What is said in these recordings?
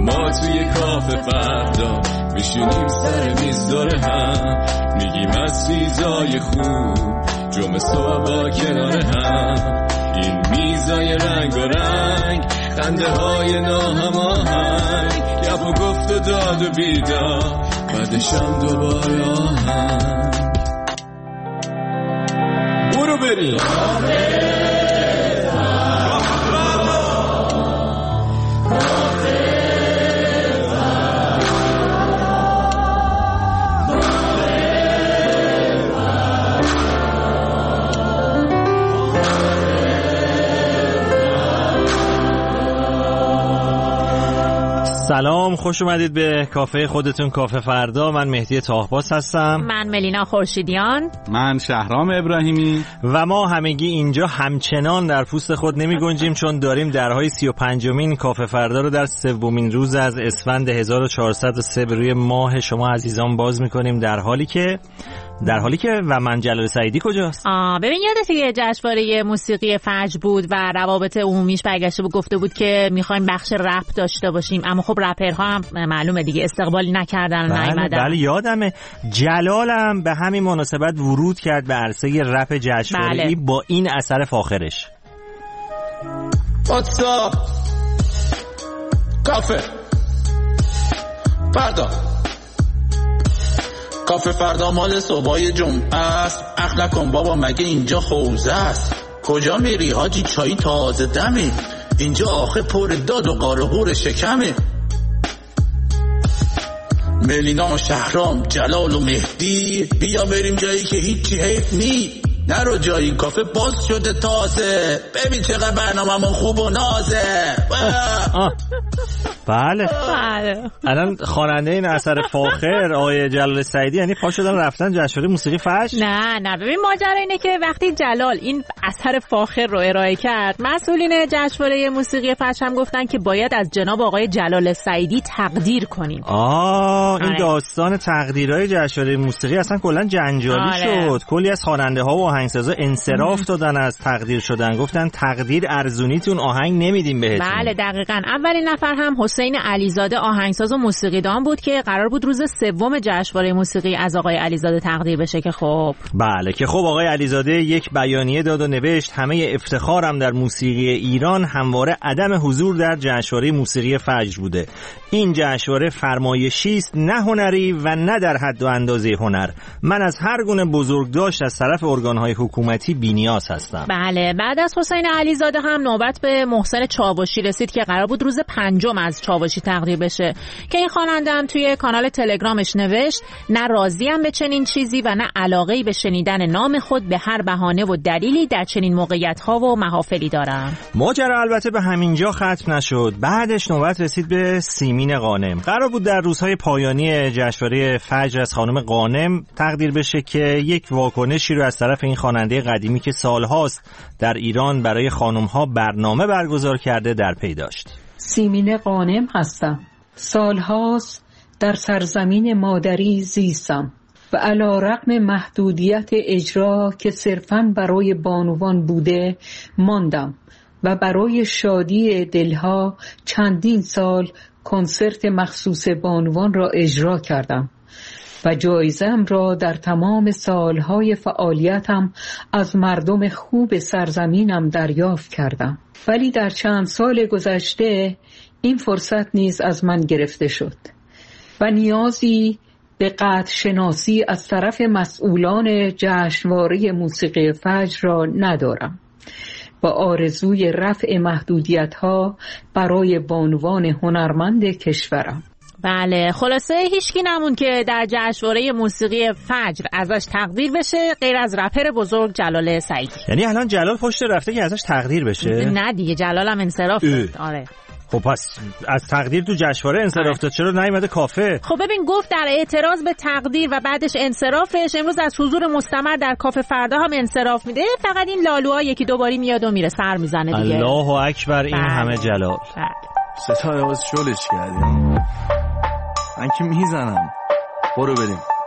ما توی کافه فردا میشینیم سر میز دور هم، میگیم از چیزای خوب جمعه صبح با کنار هم. این میزای رنگ و رنگ، خنده های ناهماهنگ، گپ و گفت و داد و بیدار، بعدشم دوباره آهنگ. برو بریم سلام، خوش اومدید به کافه خودتون، کافه فردا. من مهدی طاهباز هستم. من ملینا خورشیدیان. من شهرام ابراهیمی. و ما همگی اینجا همچنان در پوست خود نمی گنجیم، چون داریم درهای 35مین کافه فردا رو در سومین روز از اسفند 1403 به روی ماه شما عزیزان باز میکنیم، در حالی که و من جلال سعیدی کجاست؟ ببین یادته که جشنواره موسیقی فجر بود و روابط عمومیش برگشته بود گفته بود که میخوایم بخش رپ داشته باشیم، اما خب رپرها هم معلومه دیگه استقبالی نکردن و نیومدن. بله یادمه. جلالم به همین مناسبت ورود کرد به عرصه رپ جشنواره‌ای با این اثر فاخرش. واتساپ کافه فردا، کافه فردا مال صبحای جمعه است. اخ نکن بابا، مگه اینجا حوزه است؟ کجا میری حاجی؟ چای تازه دمه، اینجا آخه پر داد و قار و قور شکمه. ملینا، شهرام، جلال و مهدی، بیا بریم جایی که هیچی حیف نی. نرو جایی، این کافه باز شده تازه، ببین چقدر برنامه‌مون خوب و نازه. بله. الان خواننده این اثر فاخر آقای جلال سعیدی یعنی پا شدن رفتن جشنواره موسیقی فجر؟ نه ببین ماجرا اینه که وقتی جلال این اثر فاخر رو ارائه کرد، مسئولین جشنواره موسیقی فجر هم گفتن که باید از جناب آقای جلال سعیدی تقدیر کنیم. این داستان تقدیرهای جشنواره موسیقی اصلا کلا جنجالی شد. کلی از خواننده ها و آهنگسازا انصراف دادن از تقدیر شدن، گفتن تقدیر ارزونیتون، آهنگ نمیدیم بهتون. بله دقیقاً. اولین نفر هم حسین علیزاده آهنگساز و موسیقیدان بود که قرار بود روز سوم جشنواره موسیقی از آقای علیزاده تقدیر بشه که خب آقای علیزاده یک بیانیه داد و نوشت همه افتخارم در موسیقی ایران همواره عدم حضور در جشنواره موسیقی فجر بوده. این جشنواره فرمایشی است، نه هنری و نه در حد و اندازه هنر. من از هر گونه بزرگداشت از طرف ارگان‌های حکومتی بی‌نیاز هستم. بله. بعد از حسین علیزاده هم نوبت به محسن چاوشی رسید که قرار بود روز 5 از چاوشی تقدیر بشه که این خواننده هم توی کانال تلگرامش نوشت نه راضیم به چنین چیزی و نه علاقه‌ای به شنیدن نام خود به هر بهانه و دلیلی در چنین موقعیت‌ها و محافلی دارم. ماجرا البته به همینجا ختم نشد. بعدش نوبت رسید به سیمین غانم. قرار بود در روزهای پایانی جشنواره فجر از خانم غانم تقدیر بشه که یک واکنشی رو از طرف این خواننده قدیمی که سالهاست در ایران برای خانم‌ها برنامه برگزار کرده در پی داشت. سیمین غانم هستم. سالهاست در سرزمین مادری زیستم و علی‌رغم محدودیت اجرا که صرفاً برای بانوان بوده ماندم و برای شادی دلها چندین سال کنسرت مخصوص بانوان را اجرا کردم و جایزه‌ام را در تمام سالهای فعالیتم از مردم خوب سرزمینم دریافت کردم. ولی در چند سال گذشته این فرصت نیز از من گرفته شد و نیازی به قدر شناسی از طرف مسئولان جشنواره موسیقی فجر را ندارم و آرزوی رفع محدودیت‌ها برای بانوان هنرمند کشورم. بله، خلاصه هیچکی نمون که در جشنواره موسیقی فجر ازش تقدیر بشه غیر از رپر بزرگ جلال سعیدی. یعنی الان جلال پشت رفته که ازش تقدیر بشه؟ نه دیگه، جلال هم انصراف داد. آره. خب پس از تقدیر تو جشنواره انصراف داد، چرا نیومده کافه؟ خب ببین گفت در اعتراض به تقدیر و بعدش انصرافش امروز از حضور مستمر در کافه فردا هم انصراف میده. فقط این لالوها یکی دو باری میاد و میره، سر میزنه دیگه. الله اکبر. این همه جلال. ستاره باز شلش کردیم. من که میزنم. برو بریم.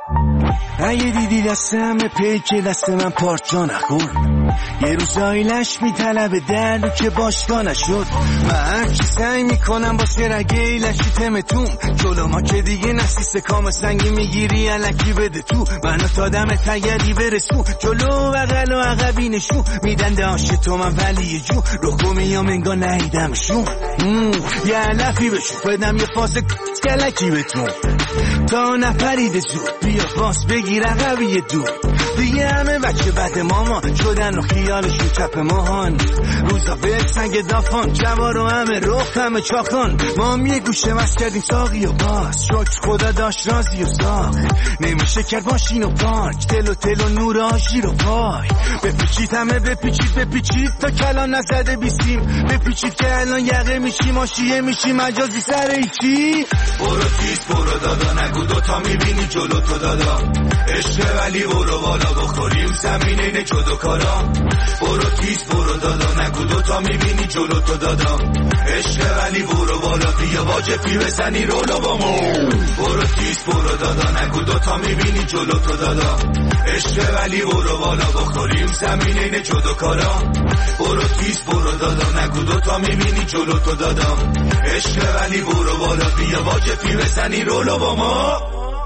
اگه دیدی دستم پیک دست من پارچا نخورد، یه روز آیلش میطلبه دلو که باشگاه نشد. من هرچی سعی میکنم با سرگه ایلشی تمتون، جلو ما که دیگه نسیست کام سنگی میگیری علکی بده تو. منو تا دم تگری برسون، جلو بغل و عقبی نشون میدن داشت تو من ولی یه جو رخو میام انگار نهیدمشون. یه علفی بشون بدم یه فاس کلکی بتون تا نپریده زود، بیا فاس بگیر عقبی دور. دیگه همه بچه بد مامان شدن و خیالشون چپ ماهان، روزا بل سنگ دافان جوارو همه رخ همه چاخان. ما هم یه گوشه مست کردیم ساقی و باز، شکر خدا داشت رازی و ساخ. نمیشه کرد ماشین و پارک، تل و نور آژی رو پای. بپیچید همه بپیچید تا کلان نزده بیستیم، بپیچید که الان یقه میشی ماشیه میشی مجازی سر ایچی. برو تیز برو دادا نگو دوتا میبینی جلو تو دادا، عشق ولی برو بالا بخوریم زمین اینه جدو کارا. برو تیز برو دادا نگو دوتا میبینی جلو تو دادا، عشق ولی برو بالا بیا واجبی بزنی رولو با مو. برو تیز برو دادا نگو دوتا میبینی جلو تو دادا، عشق ولی برو بالا بخوریم زمین اینه جدو کارا. برو تیز برو دادا نگو دوتا میبینی جلو تو دادا، عشق ولی برو بالا بیا واجبی بزنی رولو با ما.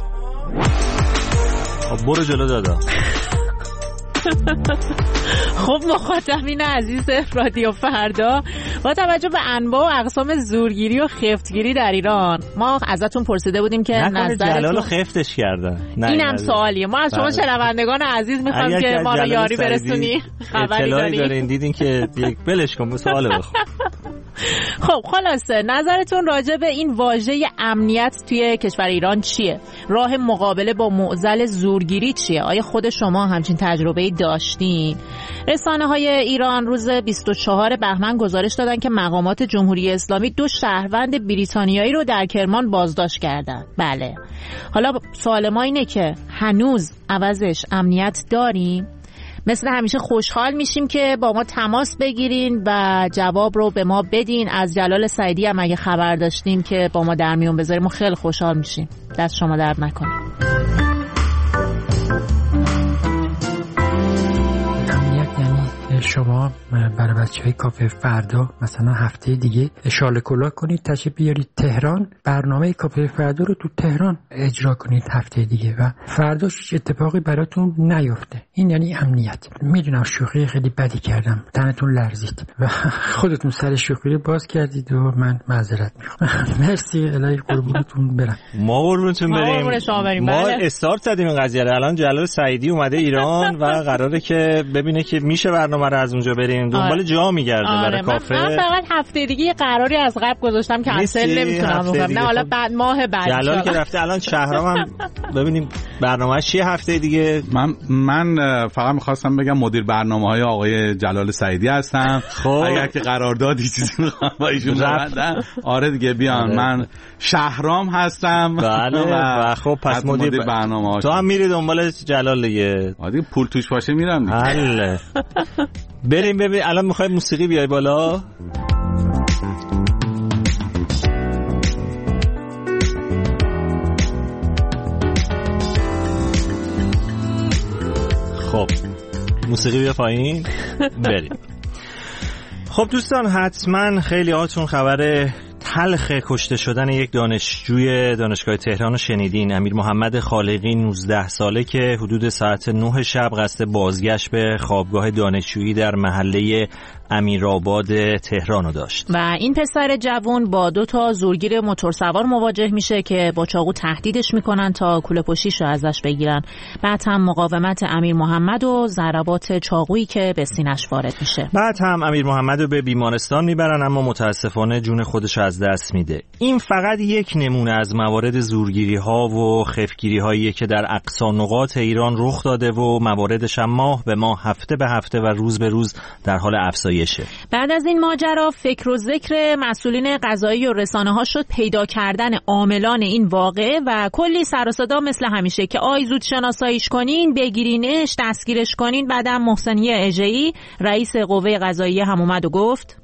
برو جلو دادا. خب مخاطبین عزیز رادیو فردا، با توجه به انواع و اقسام زورگیری و خفتگیری در ایران، ما ازتون پرسیده بودیم که نظرتون جلال خفتش کردن. اینم سوالیه. ما از شما شنوندگان عزیز میخوایم که ما رو یاری برسونی. خبری دارین دیدین که یک بلش کن سوال بخون. خب خلاصه نظرتون راجع به این واژه امنیت توی کشور ایران چیه؟ راه مقابله با معضل زورگیری چیه؟ آیا خود شما همچین تجربه‌ای داشتین؟ رسانه‌های ایران روز 24 بهمن گزارش دادن که مقامات جمهوری اسلامی 2 شهروند بریتانیایی رو در کرمان بازداشت کردن. بله. حالا سوال ما اینه که هنوز عوضش امنیت داریم؟ مثل همیشه خوشحال میشیم که با ما تماس بگیرین و جواب رو به ما بدین. از جلال سعیدی هم اگه خبر داشتیم که با ما در میون بذاریم و خیلی خوشحال میشیم. دست شما درد نکنه. شما برای بچه‌های کافه فردا مثلا هفته دیگه اشاله کلاه کنید تشریف بیارید تهران، برنامه کافه فردا رو تو تهران اجرا کنید هفته دیگه و فرداش هیچ اتفاقی براتون نیفته. این یعنی امنیت. میدونم شوخی خیلی بدی کردم، تنتون لرزید و خودتون سر شوخی رو باز کردید و من معذرت میخوام. مرسی. الهی قربونتون برم. ما قربونتون بریم. ما استارت زدیم این قضیه رو. الان جلال سعیدی اومده ایران و قراره که ببینه که میشه برنامه رو از اونجا بریم. دنبال جا میگرده برای کافه. من فقط هفته دیگه قراری از قبل گذاشتم که اصلا نمیتونم بگم. نه حالا بعد ماه بعد جلال که رفته. الان شهرام هم ببینیم برنامه‌اش چیه هفته دیگه. من فقط می‌خواستم بگم مدیر برنامه‌های آقای جلال سعیدی هستم. خب اگر که قراردادی چیزی می‌خوام با ایشون ببندم، آره دیگه بیان. من شهرام هستم. بله و خب پس مدیر برنامه‌ها تو هم میری دنبال جلال دیگه. دیگه پول توش باشه میرم دیگه. حله. بریم ببین. الان میخوای موسیقی بیای بالا. خب موسیقی بیا پایین. بریم. خب دوستان حتما خیلی هاتون خبر تلخ کشته شدن یک دانشجوی دانشگاه تهران رو شنیدین. امیر محمد خالقی 19 ساله که حدود ساعت 9 شب قصد بازگشت به خوابگاه دانشجویی در محله امیرآباد تهران رو داشت و این پسر جوان با 2 زورگیر موتورسوار مواجه میشه که با چاقو تهدیدش میکنن تا کوله پشتیش رو ازش بگیرن. بعد هم مقاومت امیر محمد و ضربات چاقویی که به سینه‌اش وارد میشه. بعد هم امیر محمد رو به بیمارستان میبرن اما متاسفانه جون خودش از دست میده. این فقط یک نمونه از موارد زورگیری ها و خفتگیری هایی که در اقصا نقاط ایران رخ داده و مواردش هم ماه به ماه، هفته به هفته و روز به روز در حال افزایشه. بعد از این ماجرا فکر و ذکر مسئولین قضایی و رسانه ها شد پیدا کردن عاملان این واقعه و کلی سر و صدا مثل همیشه که آی زود شناساییش کنین، بگیرینش، دستگیرش کنین. بعدم محسنیه اژه‌ای رئیس قوه قضاییه هم اومد و گفت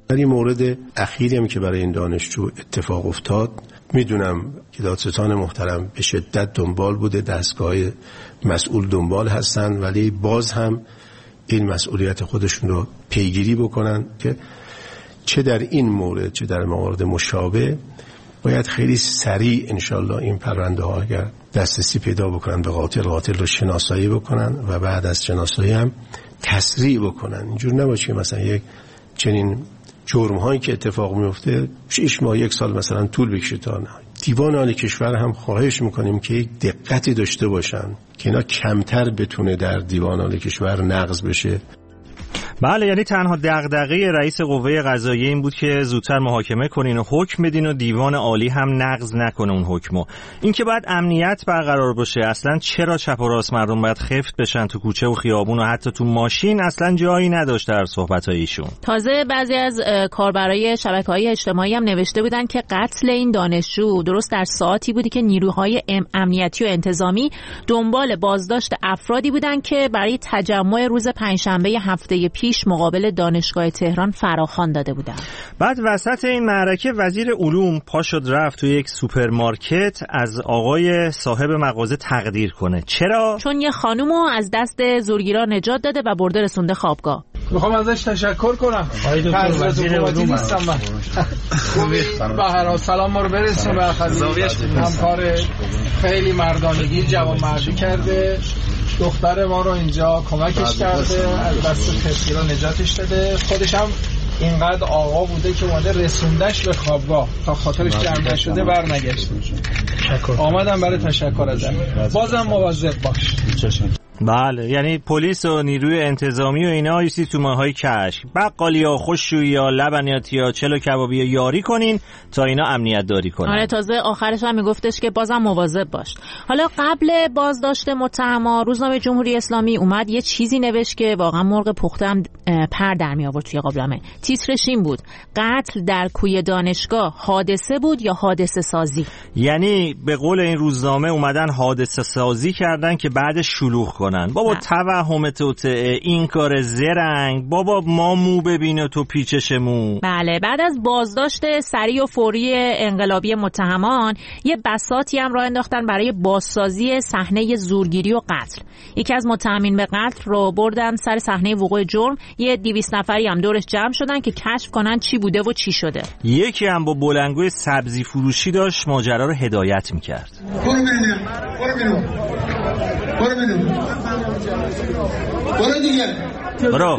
در این مورد اخیری هم که برای این دانشجو اتفاق افتاد، میدونم که دادستان محترم به شدت دنبال بوده، دستگاه مسئول دنبال هستن، ولی باز هم این مسئولیت خودشون رو پیگیری بکنن که چه در این مورد چه در موارد مشابه باید خیلی سریع انشالله این پرونده ها اگر دسترسی پیدا بکنن به قاتل رو شناسایی بکنن و بعد از شناسایی هم تسریع بکنن. اینجور نباشه که مثلا یک چنین جرم هایی که اتفاق میفته 6 ماه 1 سال مثلا طول بکشه تا نه. دیوان عالی کشور هم خواهش میکنیم که یک دقتی داشته باشن که اینا کمتر بتونه در دیوان عالی کشور نقض بشه. بله، یعنی تنها دغدغه رئیس قوه قضاییه این بود که زودتر محاکمه کنین و حکم بدین و دیوان عالی هم نقض نکنه اون حکمو. این که باید امنیت برقرار باشه، اصلا چرا چپ و راست مردم باید خفت بشن تو کوچه و خیابون و حتی تو ماشین، اصلا جایی نداشت در صحبت‌های ایشون. تازه بعضی از کاربرای شبکه‌های اجتماعی هم نوشته بودن که قتل این دانشجو درست در ساعتی بودی که نیروهای امنیتی و انتظامی دنبال بازداشت افرادی بودن که برای تجمع روز پنجشنبه هفته پیش مقابل دانشگاه تهران فراخوان داده بودن. بعد وسط این معرکه وزیر علوم پا شد رفت تو یک سوپرمارکت از آقای صاحب مغازه تقدیر کنه. چرا؟ چون یه خانومو از دست زورگیرا نجات داده و برده رسونده خوابگاه. میخوام ازش تشکر کنم. دکتر وزیر علوم نیستم من. به هر حال سلام ما رو برسون به همکار خیلی مردانگی جوان مردی کرده. دختر ما رو اینجا کمکش کرده، از دست تسخیرها نجاتش داده. خودش هم اینقدر آقا بوده که اومده رسوندش به خوابگاه تا خاطرش جمع نشده برنگشته. آمدم برای تشکر ازت. بازم مواظب باش. بله، یعنی پلیس و نیروی انتظامی و اینا ایستی تو ماهای کشک، بقالیا، خوشوییا، لبنیاتیا، چلو کبابی یاری کنین تا اینا امنیت داری کنن. آره، تازه آخرش هم میگفتش که بازم مواظب باش. حالا قبل بازداشت متهما روزنامه جمهوری اسلامی اومد یه چیزی نوشت که واقعا مرغ پخته هم پر در می آورد توی قابلمه. تیترش این بود: قتل در کوی دانشگاه حادثه بود یا حادثه سازی؟ یعنی به قول این روزنامه اومدن حادثه سازی کردن که بعد شلوغ کنن. بابا توهم توته، این کار زرنگ، بابا ما مو ببینه تو پیچش مو. بله، بعد از بازداشت سریع و فوری انقلابی متهمان یه بساطی هم راه انداختن برای بازسازی صحنه زورگیری و قتل. یکی از متهمین به قتل رو بردن سر صحنه وقوع جرم، یه 200 نفری هم دورش جمع شدن که کشف کنن چی بوده و چی شده. یکی هم با بلنگوی سبزی فروشی داشت ماجرا رو هدایت می‌کرد. برو دیگه. برو.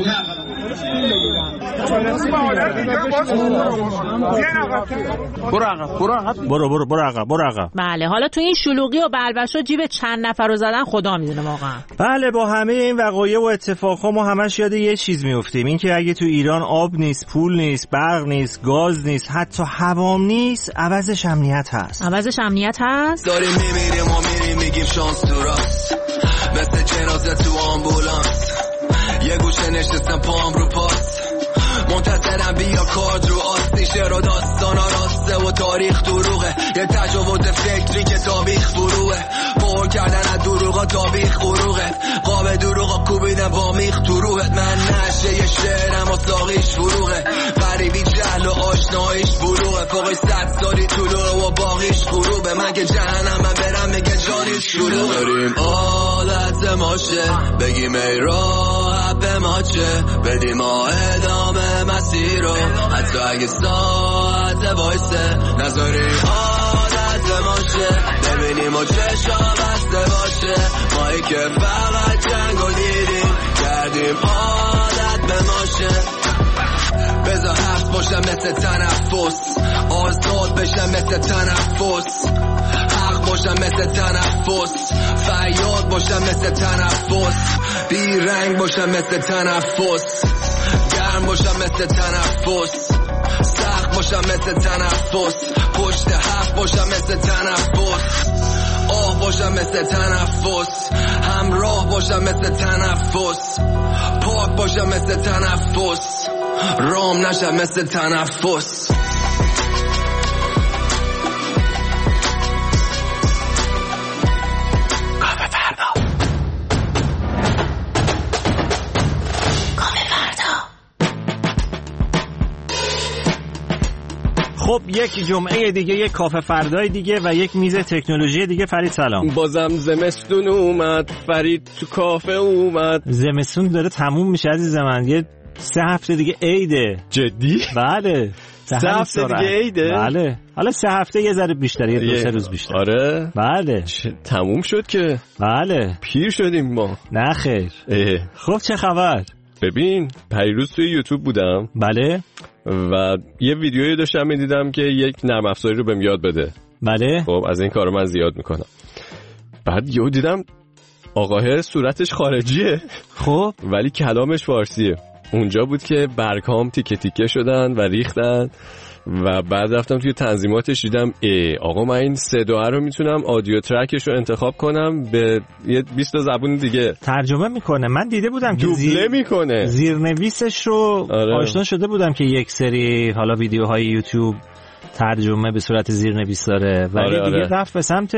برو عقب. بله، حالا تو این شلوغی و بلبشو جیب چند نفر رو زدن خدا میدونه واقعا. بله، با همه این وقایع و اتفاقها ما همش یاد یه چیز میافتیم، این که اگه تو ایران آب نیست، پول نیست، برق نیست، گاز نیست، حتی هوام نیست، عوضش امنیت هست. داریم میمیریم و میریم میگیم شانس تو راست، مثل جنازه تو آمبولانس، یه گوشه نشستم پام رو پاس، منتظرم بیا کارد رو آستی، شعر و داستان راسته و تاریخ دروغه، یه تجاوز فکری که تابیخ فروغه، پر کردن از دروغا تابیخ غروغه، قاب دروغا کوبیدن وامیخ تو روحت، من نشه یه شعرم و ساقیش فروغه، غریبی جهل و آشناییش بروغه، فوقی 100 سالی طلوع و باقیش غروبه، من که جهنم من برم میگه جانیش شروعه. داریم عادت ماشه بگیم ای راحت به ما چه، بدیم ما ادامه مسیر رو حتی اگه ساعت وایسه، نذاریم عادت ماشه ببینیم و چشا بسته باشه، مایی که فقط جنگو دیدیم کردیم عادت به ماشه، بذار حق باشم مثل تنفس، آزاد بشم مثل تنفس، حق باشم مثل تنفس، فریاد باشم مثل تنفس، بی رنگ باشم مثل تنفس، گرم باشم مثل تنفس، سخت باشم مثل تنفس، پشت حق باشم مثل تنفس، آه باشم مثل تنفس، همراه باشم مثل تنفس، پاک باشم مثل تنفس، رام نشم مثل تنفس. خب یک جمعه دیگه، یک کافه فردای دیگه و یک میز تکنولوژی دیگه. فرید سلام. بازم زمستون اومد، فرید تو کافه اومد. زمستون داره تموم میشه عزیز من، یه 3 هفته دیگه عیده. جدی؟ بله 3 هفته دیگه عیده؟ بله حالا 3 هفته یه ذره بیشتر، یه 2-3 روز بیشتر. آره بله تموم شد که. بله پیر شدیم ما. نه خیر. خب چه خبر؟ ببین پریروز توی یوتیوب بودم. بله. و یه ویدیویی داشتم میدیدم که یک نرم افزاری رو بهم یاد بده. بله. خب از این کارو من زیاد میکنم. بعد یهو دیدم آقاه صورتش خارجیه، خب ولی کلامش فارسیه. اونجا بود که برگام تیکه تیکه شدن و ریختن و بعد رفتم توی تنظیماتش دیدم آقا من این صدا رو میتونم آدیو ترکش رو انتخاب کنم به یه 20 زبون دیگه ترجمه میکنه. من دیده بودم که دوبله میکنه، زیرنویسش رو آشنا شده بودم که یک سری حالا ویدیوهای یوتیوب ترجمه به صورت زیرنویس داره، ولی دیگه رفت به سمت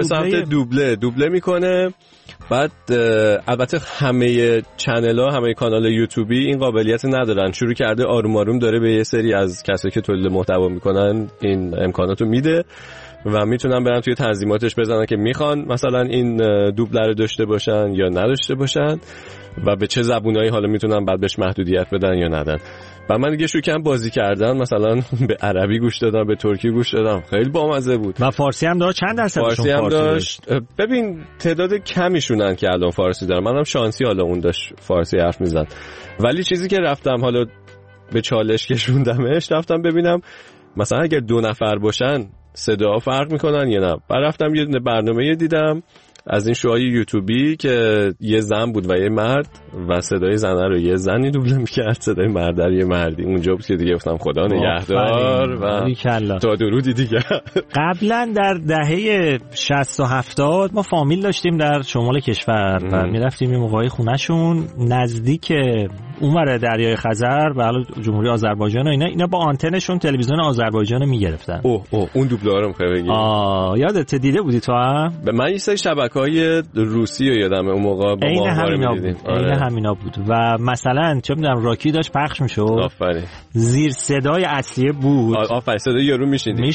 دوبله میکنه. بعد البته همه چنل‌ها، همه کانال یوتیوبی این قابلیت ندارن. شروع کرده آروم آروم داره به یه سری از کسایی که تولید محتوا میکنن این امکاناتو میده و میتونن برن توی تنظیماتش بزنن که میخوان مثلا این دوبله رو داشته باشن یا نداشته باشن و به چه زبونایی حالا میتونن بعد بهش محدودیت بدن یا ندن. و من دیگه شروع کردم بازی کردن، مثلا به عربی گوش دادم، به ترکی گوش دادم، خیلی بامزه بود. و فارسی هم داشت. چند درصدشون فارسی هم داشت؟ ببین تعداد کمیشونن که الان فارسی دارن. منم شانسی حالا اون داشت فارسی حرف میزد، ولی چیزی که رفتم حالا به چالش کشوندمش، رفتم ببینم مثلا اگر 2 نفر باشن صدا فرق میکنن یا نه. بعد رفتم یه برنامه دیدم از این شوهای یوتیوبی که یه زن بود و یه مرد و صدای زنه رو یه زنی دوبله میکرد، صدای مرد رو یه مردی. اونجا بود که دیگه گفتم خدا نگهدار و تا درودی دیگه. قبلا در دهه 60 و 70 ما فامیل داشتیم در شمال کشور و میرفتیم یه موقعی خونهشون نزدیک اونور دریای خزر و حالا جمهوری آذربایجان و اینا با آنتنشون تلویزیون آذربایجان رو میگرفتن. اون دوبله رو میخوای بگی؟ یادت دیده بودی تو هم؟ من یه سری شبکه‌های روسی رو یادمه اون موقع با ماهواره می‌دیدیم. عین همینا بود و مثلا چه می‌دونم راکی داشت پخش می‌شد. آفرین. زیر صدای اصلی بود. آفرین صدای یارو میشنیدی.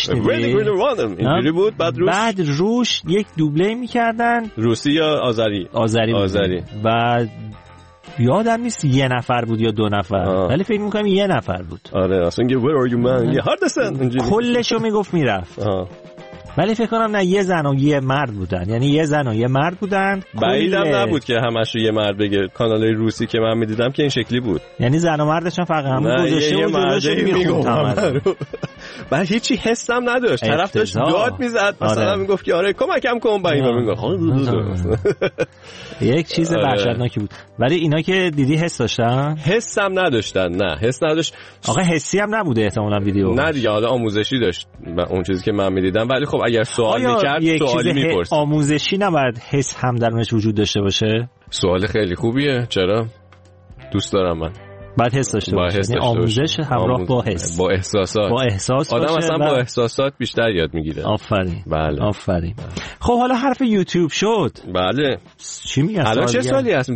اینجوری بود. بعد روش یک دوبله می‌کردن. روسی یا آذری. و یادم نیست یه نفر بود یا 2 نفر، ولی فکر می‌کنم یه نفر بود. آره اصلا where are you man یه هاردسن کلشو میگفت میرفت. ولی فکر کنم نه یه زن و یه مرد بودن، یعنی یه زن و یه مرد بودن. بعیدم نبود که همش یه مرد بگه. کانالای روسی که من میدیدم که این شکلی بود، یعنی زن و مردشون فقط هم گذاشته و جلوشون میخوندن. بعد هیچی حسم نداشت، طرف داشت داد میزد مثلا میگفت که آره کمکم کن، با اینا میگفت یک چیز وحشتناکی بود. ولی اینا که دیدی حس داشتن؟ حسم نداشتن. نه حس نداشت. آقا حسی هم نبوده احتمالاً ویدیو. نه دیگه حالا آموزشی داشت اون چیزی که من میدیدم. ولی خب اگر سوال میکرد سوالی میپرسید. آموزشی نباید حس هم درونش وجود داشته باشه؟ سوال خیلی خوبیه. چرا؟ دوست دارم من. بعد حس داشته باشه. یعنی آموزش همراه با حس، با احساسات. با احساس آدم اصلا با احساسات بیشتر یاد میگیره. آفرین. بله. آفرین. خب حالا حرف یوتیوب شد. بله. چی میگن؟ الان چه سالی هستیم؟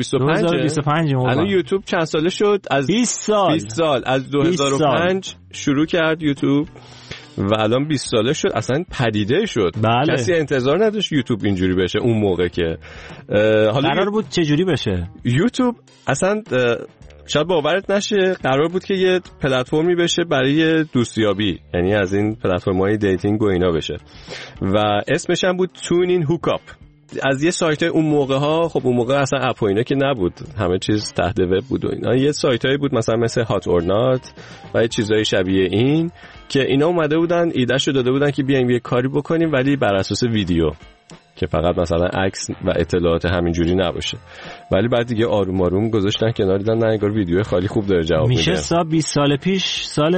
2025. الان یوتیوب چند ساله شد؟ از 20 سال. 20 سال. از 2005 شروع کرد یوتیوب و الان 20 ساله شد. اصلا پدیده شد. بله. کسی انتظار نداشت یوتیوب اینجوری بشه اون موقع که حالا قرار بود چه جوری بشه. یوتیوب اصلا شاید باورت نشه قرار بود که یه پلتفرمی بشه برای دوستیابی، یعنی از این پلتفرم‌های دیتینگ و اینا بشه و اسمش هم بود تون این هوک آپ. از یه سایت اون موقع ها، خب اون موقع اصلا اپ و اینا که نبود، همه چیز تحت وب بود و اینا. یه سایتایی بود مثلا مثل هات اور نات و یه چیزای شبیه این که اینا اومده بودن ایدهشو داده بودن که بیایم یه کاری بکنیم ولی بر اساس ویدیو، که فقط مثلا عکس و اطلاعات همینجوری نباشه. ولی بعد دیگه آروم آروم گذاشتن کنار، دیدن نه انگار ویدیو خیلی خوب داره جواب میده. میشه 20 سال پیش، سال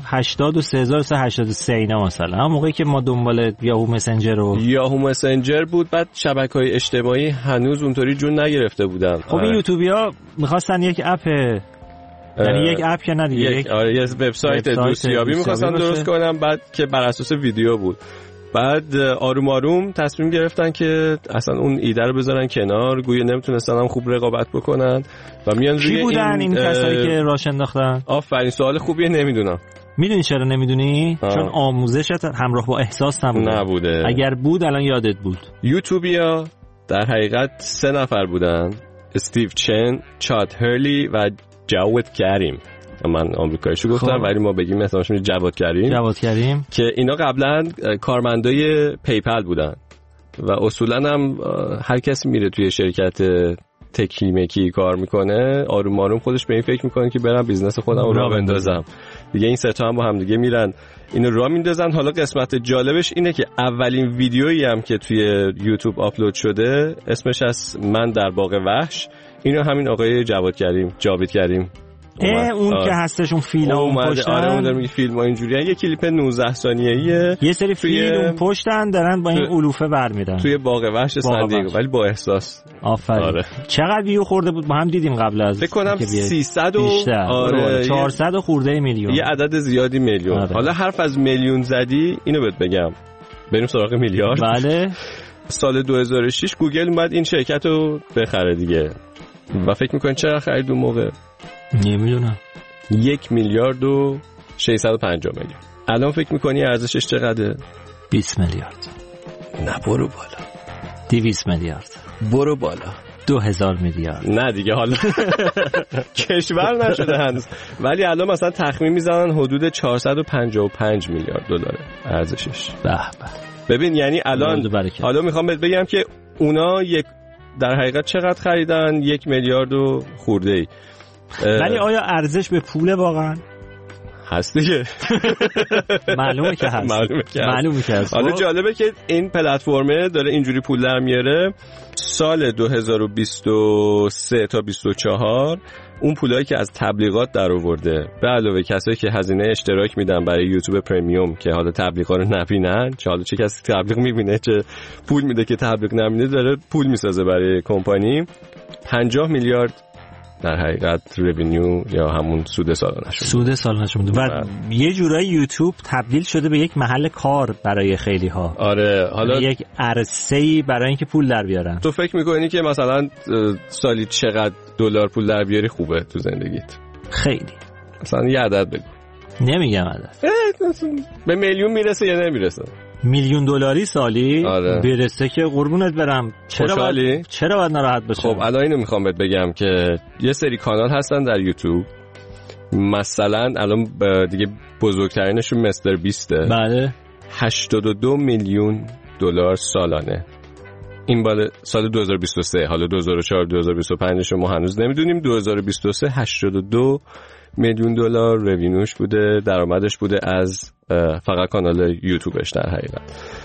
83 اینا مثلا، هم موقعی که ما دنبال یاهو مسنجر بود. بعد شبکه‌های اجتماعی هنوز اونطوری جون نگرفته بودن. خب این یوتیوبیا می‌خواستن یک اپ، یعنی یک اپ که نه دیگه، یک یه وبسایت دوستیابی می‌خواستن درست کنن، بعد که بر اساس ویدیو بود. بعد آروم آروم تصمیم گرفتن که اصلا اون ایده رو بذارن کنار، گویا نمیتونستن هم خوب رقابت بکنن و میان روی کی بودن این کسایی که راش انداختن؟ آفرین، سوال خوبیه، نمیدونم. میدونی چرا نمیدونی؟ چون آموزشت همراه با احساس نبوده. اگر بود الان یادت بود. یوتیوبیا در حقیقت 3 نفر بودن: استیو چن، چاد هرلی و جاوید کریم. من آمریکاییشو گفتم ولی ما بگیم اسمشون جواد کریم که اینا قبلا کارمندای پیپل بودن و اصولا هم هر کسی میره توی شرکت تکنیکی کار میکنه آروم آروم خودش به این فکر میکنه که برم بیزنس خودم رو راه بندازم دیگه. این سه تا هم با هم دیگه میرن اینو راه میندازن. حالا قسمت جالبش اینه که اولین ویدیویی هم که توی یوتیوب آپلود شده اسمش از من در باغ وحش، اینو همین آقای جاوید کریم اون که هستش اون فیلم اون پشتن. آره اون داره میگه فیلم ها اینجوریه. یه کلیپ 19 ثانیه‌ایه، یه سری فیلم اون پشتن دارن با این علوفه برمیدن توی باغ وحش سندیگو ولی با احساس. آفرین. آره. چقدر ویو خورده بود؟ با هم دیدیم قبل از فکر کنم 300 آره 400 خورده میلیون، یه عدد زیادی میلیون. آره. حالا حرف از میلیون زدی، اینو بهت بگم بریم سراغ میلیارد. بله. سال 2006 گوگل اومد این شرکت رو بخره دیگه و فکر می‌کنی چقدر خرید اون موقع؟ نمیدونم. 1 میلیارد و 650 میلیون. الان فکر میکنی ارزشش چقدره؟ 20 میلیارد. نه برو بالا. 200 میلیارد. برو بالا. 2000 میلیارد. نه دیگه حالا کشور نشده هنوز، ولی الان مثلا تخمین میزنن حدود 455 میلیارد دلار ارزشش. به به. ببین یعنی الان حالا میخوام بهت بگم که اونا در حقیقت چقدر خریدن؟ 1 میلیارد و خورده ای. ولی آیا ارزش به پوله واقعا؟ هست دیگه. معلومه که هست. حالا جالبه که این پلتفرمه داره اینجوری پول در میاره. سال 2023 تا 24 اون پولایی که از تبلیغات در آورده به علاوه کسایی که هزینه اشتراک میدن برای یوتیوب پرمیوم که حالا تبلیغا رو نبینن، چه حالا چه کسی تبلیغ میبینه چه پول میده که تبلیغ نبینه، داره پول میسازه برای کمپانی. 50 میلیارد در حقیقت ریونیو یا همون سود سالانه شده و یه جورایی یوتیوب تبدیل شده به یک محل کار برای خیلی ها. آره حالا یک عرصه‌ای برای اینکه پول در بیارن. تو فکر میکنی که مثلا سالی چقدر دلار پول در بیاری خوبه تو زندگیت؟ خیلی. مثلا یه عدد بگو. نمیگم عدد. به میلیون میرسه یا نمیرسه؟ میلیون دلاری سالی؟ آره. برسه که قربونت برم. چرا باید ناراحت باشم؟ خب الان اینو میخوام بهت بگم که یه سری کانال هستن در یوتیوب، مثلا الان دیگه بزرگترینشون مستر بیسته. بله. 82 میلیون دلار سالانه. این بالا سال 2023. حالا 2004 2025 ما هنوز نمیدونیم. 2023 82 میلیون دلار روینوش بوده، درآمدش بوده از فقط کانال یوتیوبش در حقیقت.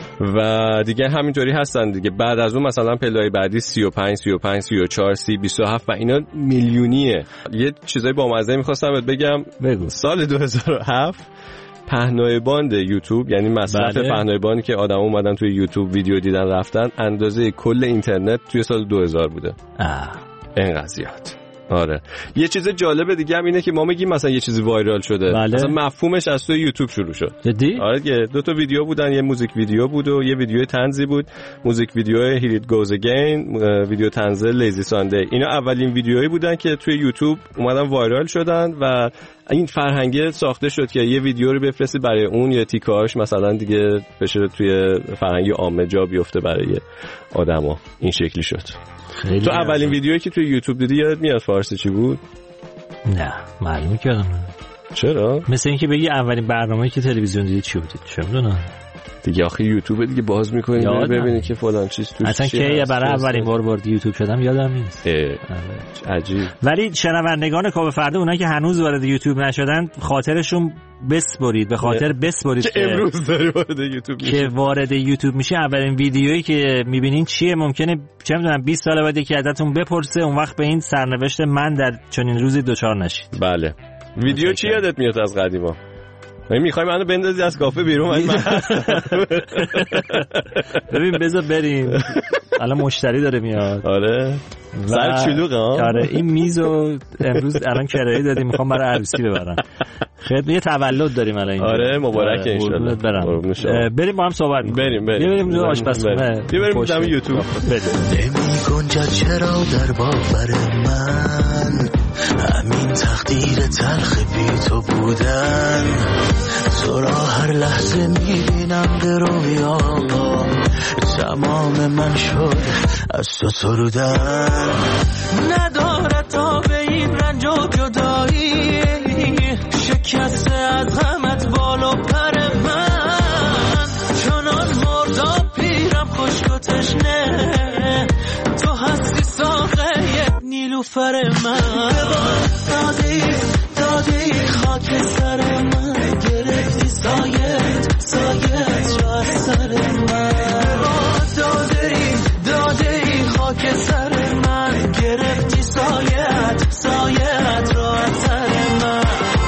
و دیگه همینطوری هستن دیگه. بعد از اون مثلا پله‌های بعدی 35 34 30 27 و اینا میلیونیه. یه چیزای بامزه می‌خواستم بهت بگم. بگو. سال 2007 پهنای باند یوتیوب، یعنی مصرف پهنای باندی که آدم اومدن توی یوتیوب ویدیو دیدن رفتن، اندازه کل اینترنت توی سال 2000 بوده. اینقدر زیاد. آره. یه چیز جالب دیگه هم اینه که ما میگیم مثلا یه چیزی وایرال شده، مثلا مفهومش از توی یوتیوب شروع شد. جدی؟ آره دیگه. 2 تا ویدیو بودن، یه موزیک ویدیو بود و یه ویدیو طنزی بود. موزیک ویدیو Here It Goes Again، ویدیو طنز لیزی ساندی. اینا اولین ویدیوهایی بودن که توی یوتیوب اومدن وایرال شدن و این فرهنگه ساخته شد که یه ویدیو رو بفرستی برای اون یا تیکاش مثلا دیگه بشه توی فرهنگ عامه جا بیفته برای آدما. این شکلی شد. تو اولین ویدیویی که توی یوتیوب دیدی یادت میاد فارسی چی بود؟ نه معلومه که یادم نمیاد. چرا؟ مثل اینکه بگی اولین برنامه‌ای که تلویزیون دیدی چی بود؟ چه میدونم دیگه. آخه یوتیوب دیگه باز می‌کنی ببینی که فلان چیز توش اصلا که برای اولین بار وارد یوتیوب شدم یادم نیست. عجیب. ولی شنوندگان کاوه فردا اونایی که هنوز وارد یوتیوب نشدن خاطرشون بسپرید، به خاطر بسپرید که امروز داری وارد یوتیوب میشی. که وارد یوتیوب میشه اولین ویدیویی که میبینین چیه؟ ممکنه چه میدونم 20 سال بعد یکی ازتون بپرسه، اون وقت به این سرنوشت من در چنین روزی دچار نشید. بله. ویدیو چی یادت میاد از قدیما؟ میخوای منو بندازی از کافه بیرون؟ من ببین بذار بریم، الان مشتری داره میاد. آره سر چلوقه ها. آره این میزو امروز الان کرایه دادیم، میخوام برای عروسی ببرم. خیلی یه تولد داریم الان اینجا. آره مبارک ان شاء الله. بریم با هم صحبت کنیم. بریم تو آشپزخونه. بریم دم یوتیوب. نمی‌گنجد چرا در باور من همین تقدیر تلخ بی تو بودن، تو را هر لحظه میبینم به رویاها، تمام من شد از تو سرودن. نداره تا به این رنج و جدایی، شکسته از غمت بالا پر من، چنان مردم پیرم خشک و تشنه، تو هستی ساقه نیلوفر من. دادی خاک سر من، گرفتی سایت را سر من. دادی خاک سر من، گرفتی سایت را سر من.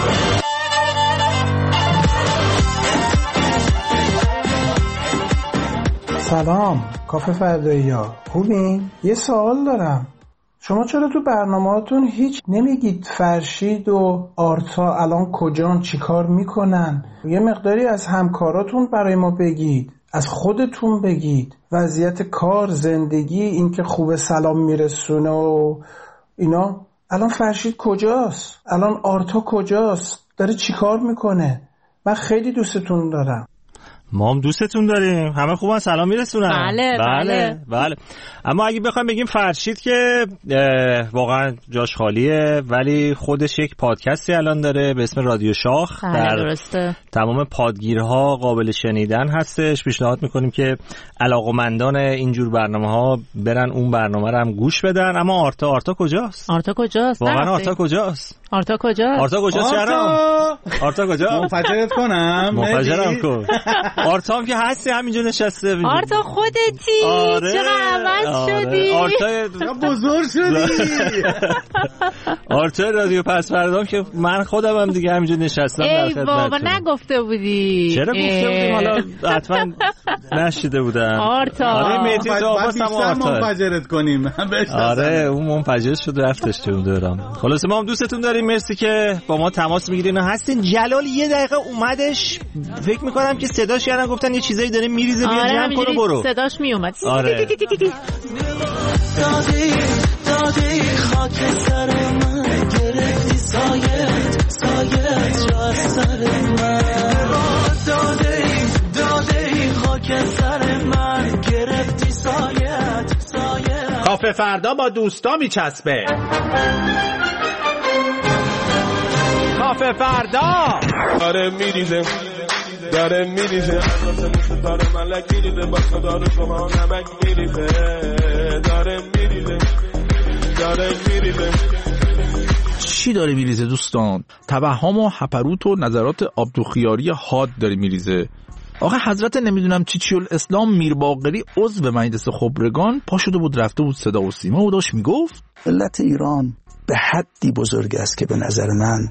سلام کافه فردایی‌ها، خوبین؟ یه سوال دارم، شما چرا تو برنامه‌هاتون هیچ نمیگید فرشید و آرتا الان کجان، چیکار میکنن؟ یه مقداری از همکاراتون برای ما بگید، از خودتون بگید، وضعیت کار، زندگی، اینکه خوب سلام میرسونه و اینا. الان فرشید کجاست؟ الان آرتا کجاست؟ داره چیکار میکنه؟ من خیلی دوستتون دارم. ما هم دوستتون داریم، همه خوبن، سلام میرسونن. بله. اما اگه بخوایم بگیم فرشید که واقعا جاش خالیه، ولی خودش یک پادکستی الان داره به اسم رادیو شاخ، در درسته. تمام پادگیرها قابل شنیدن هستش. پیشنهاد میکنیم که علاقمندان اینجور برنامه‌ها برن اون برنامه رو هم گوش بدن. اما آرتا کجاست؟ واقعا آرتا کجاست؟ آرتا کجاست؟ آرتا کجا؟ منفجرت کنم؟ منفجرم کن. آرتا هم که هستی همینجا نشسته. آرتا خودتی؟ چقدر عوض شدی؟ آرتا بزرگ شدی. آرتا رادیو پس فردام که من خودم هم دیگه همینجا نشستم در خدمتتون. ای بابا نگفته بودی. چرا گفته بودیم؟ حالا حتما نشیده بودم. آرتا آره میتی تو آباس هم آرتا منفجرت کنیم. آره اون منفجر شد رفتش تو اون دوران. خلاص ما هم دوستتون داریم، مرسی که با ما تماس میگیرین و هستین. جلال یه دقیقه اومدش، فکر میکنم که صداش کردن گفتن یه چیزایی داره میریزه، بیا جمع کن و برو. صداش میومد. آره. دادی خاک سر من، گرفتی سایت را سر من. دادی خاک سر من، گرفتی سایت. کافه فردا با دوستا میچسبه. کافه فردا داره میریزه داره ملک میریزه، با صدا شما نمک میریزه، داره میریزه. چی داره میریزه دوستان؟ توهم و هپروت و نظرات عبدالخیاری حاد داره میریزه. آقا حضرت نمیدونم چی الاسلام میر باقری عضو مجلس خبرگان پا شده بود رفته بود صدا و سیما و داشت میگفت ملت ایران به حدی بزرگ است که به نظر من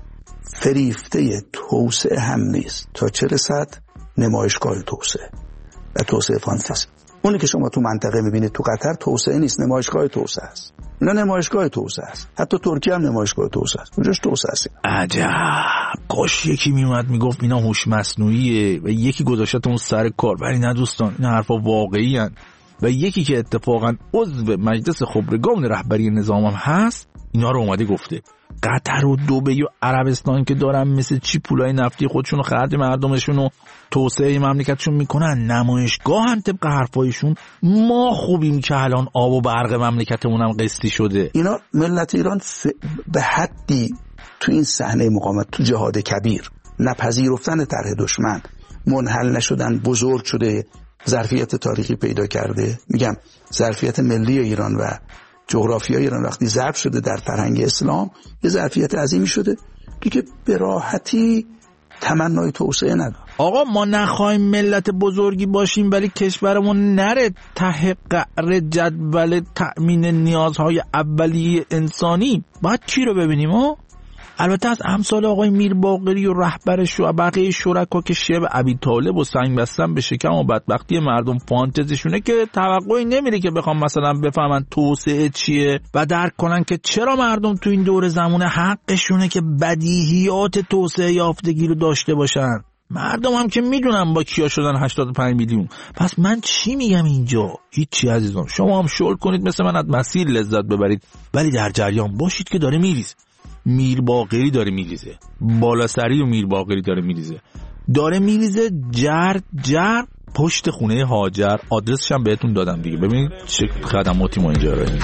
فریفته توسعه هم نیست تا چه رسد نمایشگاه توسعه و توسعه فانتزی. اونی که شما تو منطقه میبینید تو قطر توسعه نیست، نمایشگاه توسعه است. نه نمایشگاه توسعه است، حتی ترکیه هم نمایشگاه توسعه است. اونجاش توسعه است. عجب، کاش یکی میومد میگفت اینا هوش مصنوعیه و یکی گذاشت اون سر کار. ولی نه دوستان، این حرفا واقعی هن. و یکی که اتفاقا عضو مجلس خبرگان رهبری نظام هم هست اینا رو اومده گفته. قطر و دبی و عربستان که دارن مثل چی پولای نفتی خودشون رو خرج مردمشون و توسعه مملکتشون میکنن، نمایشگاه هم طبق حرفایشون ما خوبیم که الان آب و برق مملکتمون هم قسطی شده. اینا ملت ایران به حدی تو این صحنه مقاومت، تو جهاد کبیر، نپذیرفتن طرح دشمن، منحل نشدن، بزرگ شده، ظرفیت تاریخی پیدا کرده. میگم ظرفیت ملی ایران و جغرافیای ایران وقتی ضرب شده در فرهنگ اسلام، یه ظرفیت عظیمی شده که به راحتی تمنای توسعه نداره. آقا ما نخواهیم ملت بزرگی باشیم ولی کشورمون نره ته قعر جدول تأمین نیازهای اولیه انسانی، باید چی رو ببینیم؟ البته از امثال آقای میر باقری و رهبرش و بقیه شرکا که شب ابی طالب و سنگ بستن به شکم و بدبختی مردم فانتزیشونه که توقعی نمیره که بخوام مثلا بفهمن توسعه چیه و درک کنن که چرا مردم تو این دور زمان حقشونه که بدیهیات توسعه یافتگی رو داشته باشن. مردم هم که میدونن با کیا شدن 85 میلیون. پس من چی میگم اینجا؟ هیچی عزیزان، شما هم شل کنید مثل من از مسیر لذت ببرید، ولی در جریان باشید که داره میریزه. میر باقری داره میریزه، بالاسری و میر باقری داره میریزه جر پشت خونه هاجر. آدرسش هم بهتون دادم دیگه، ببینید چه خدماتی ما اینجا داریم.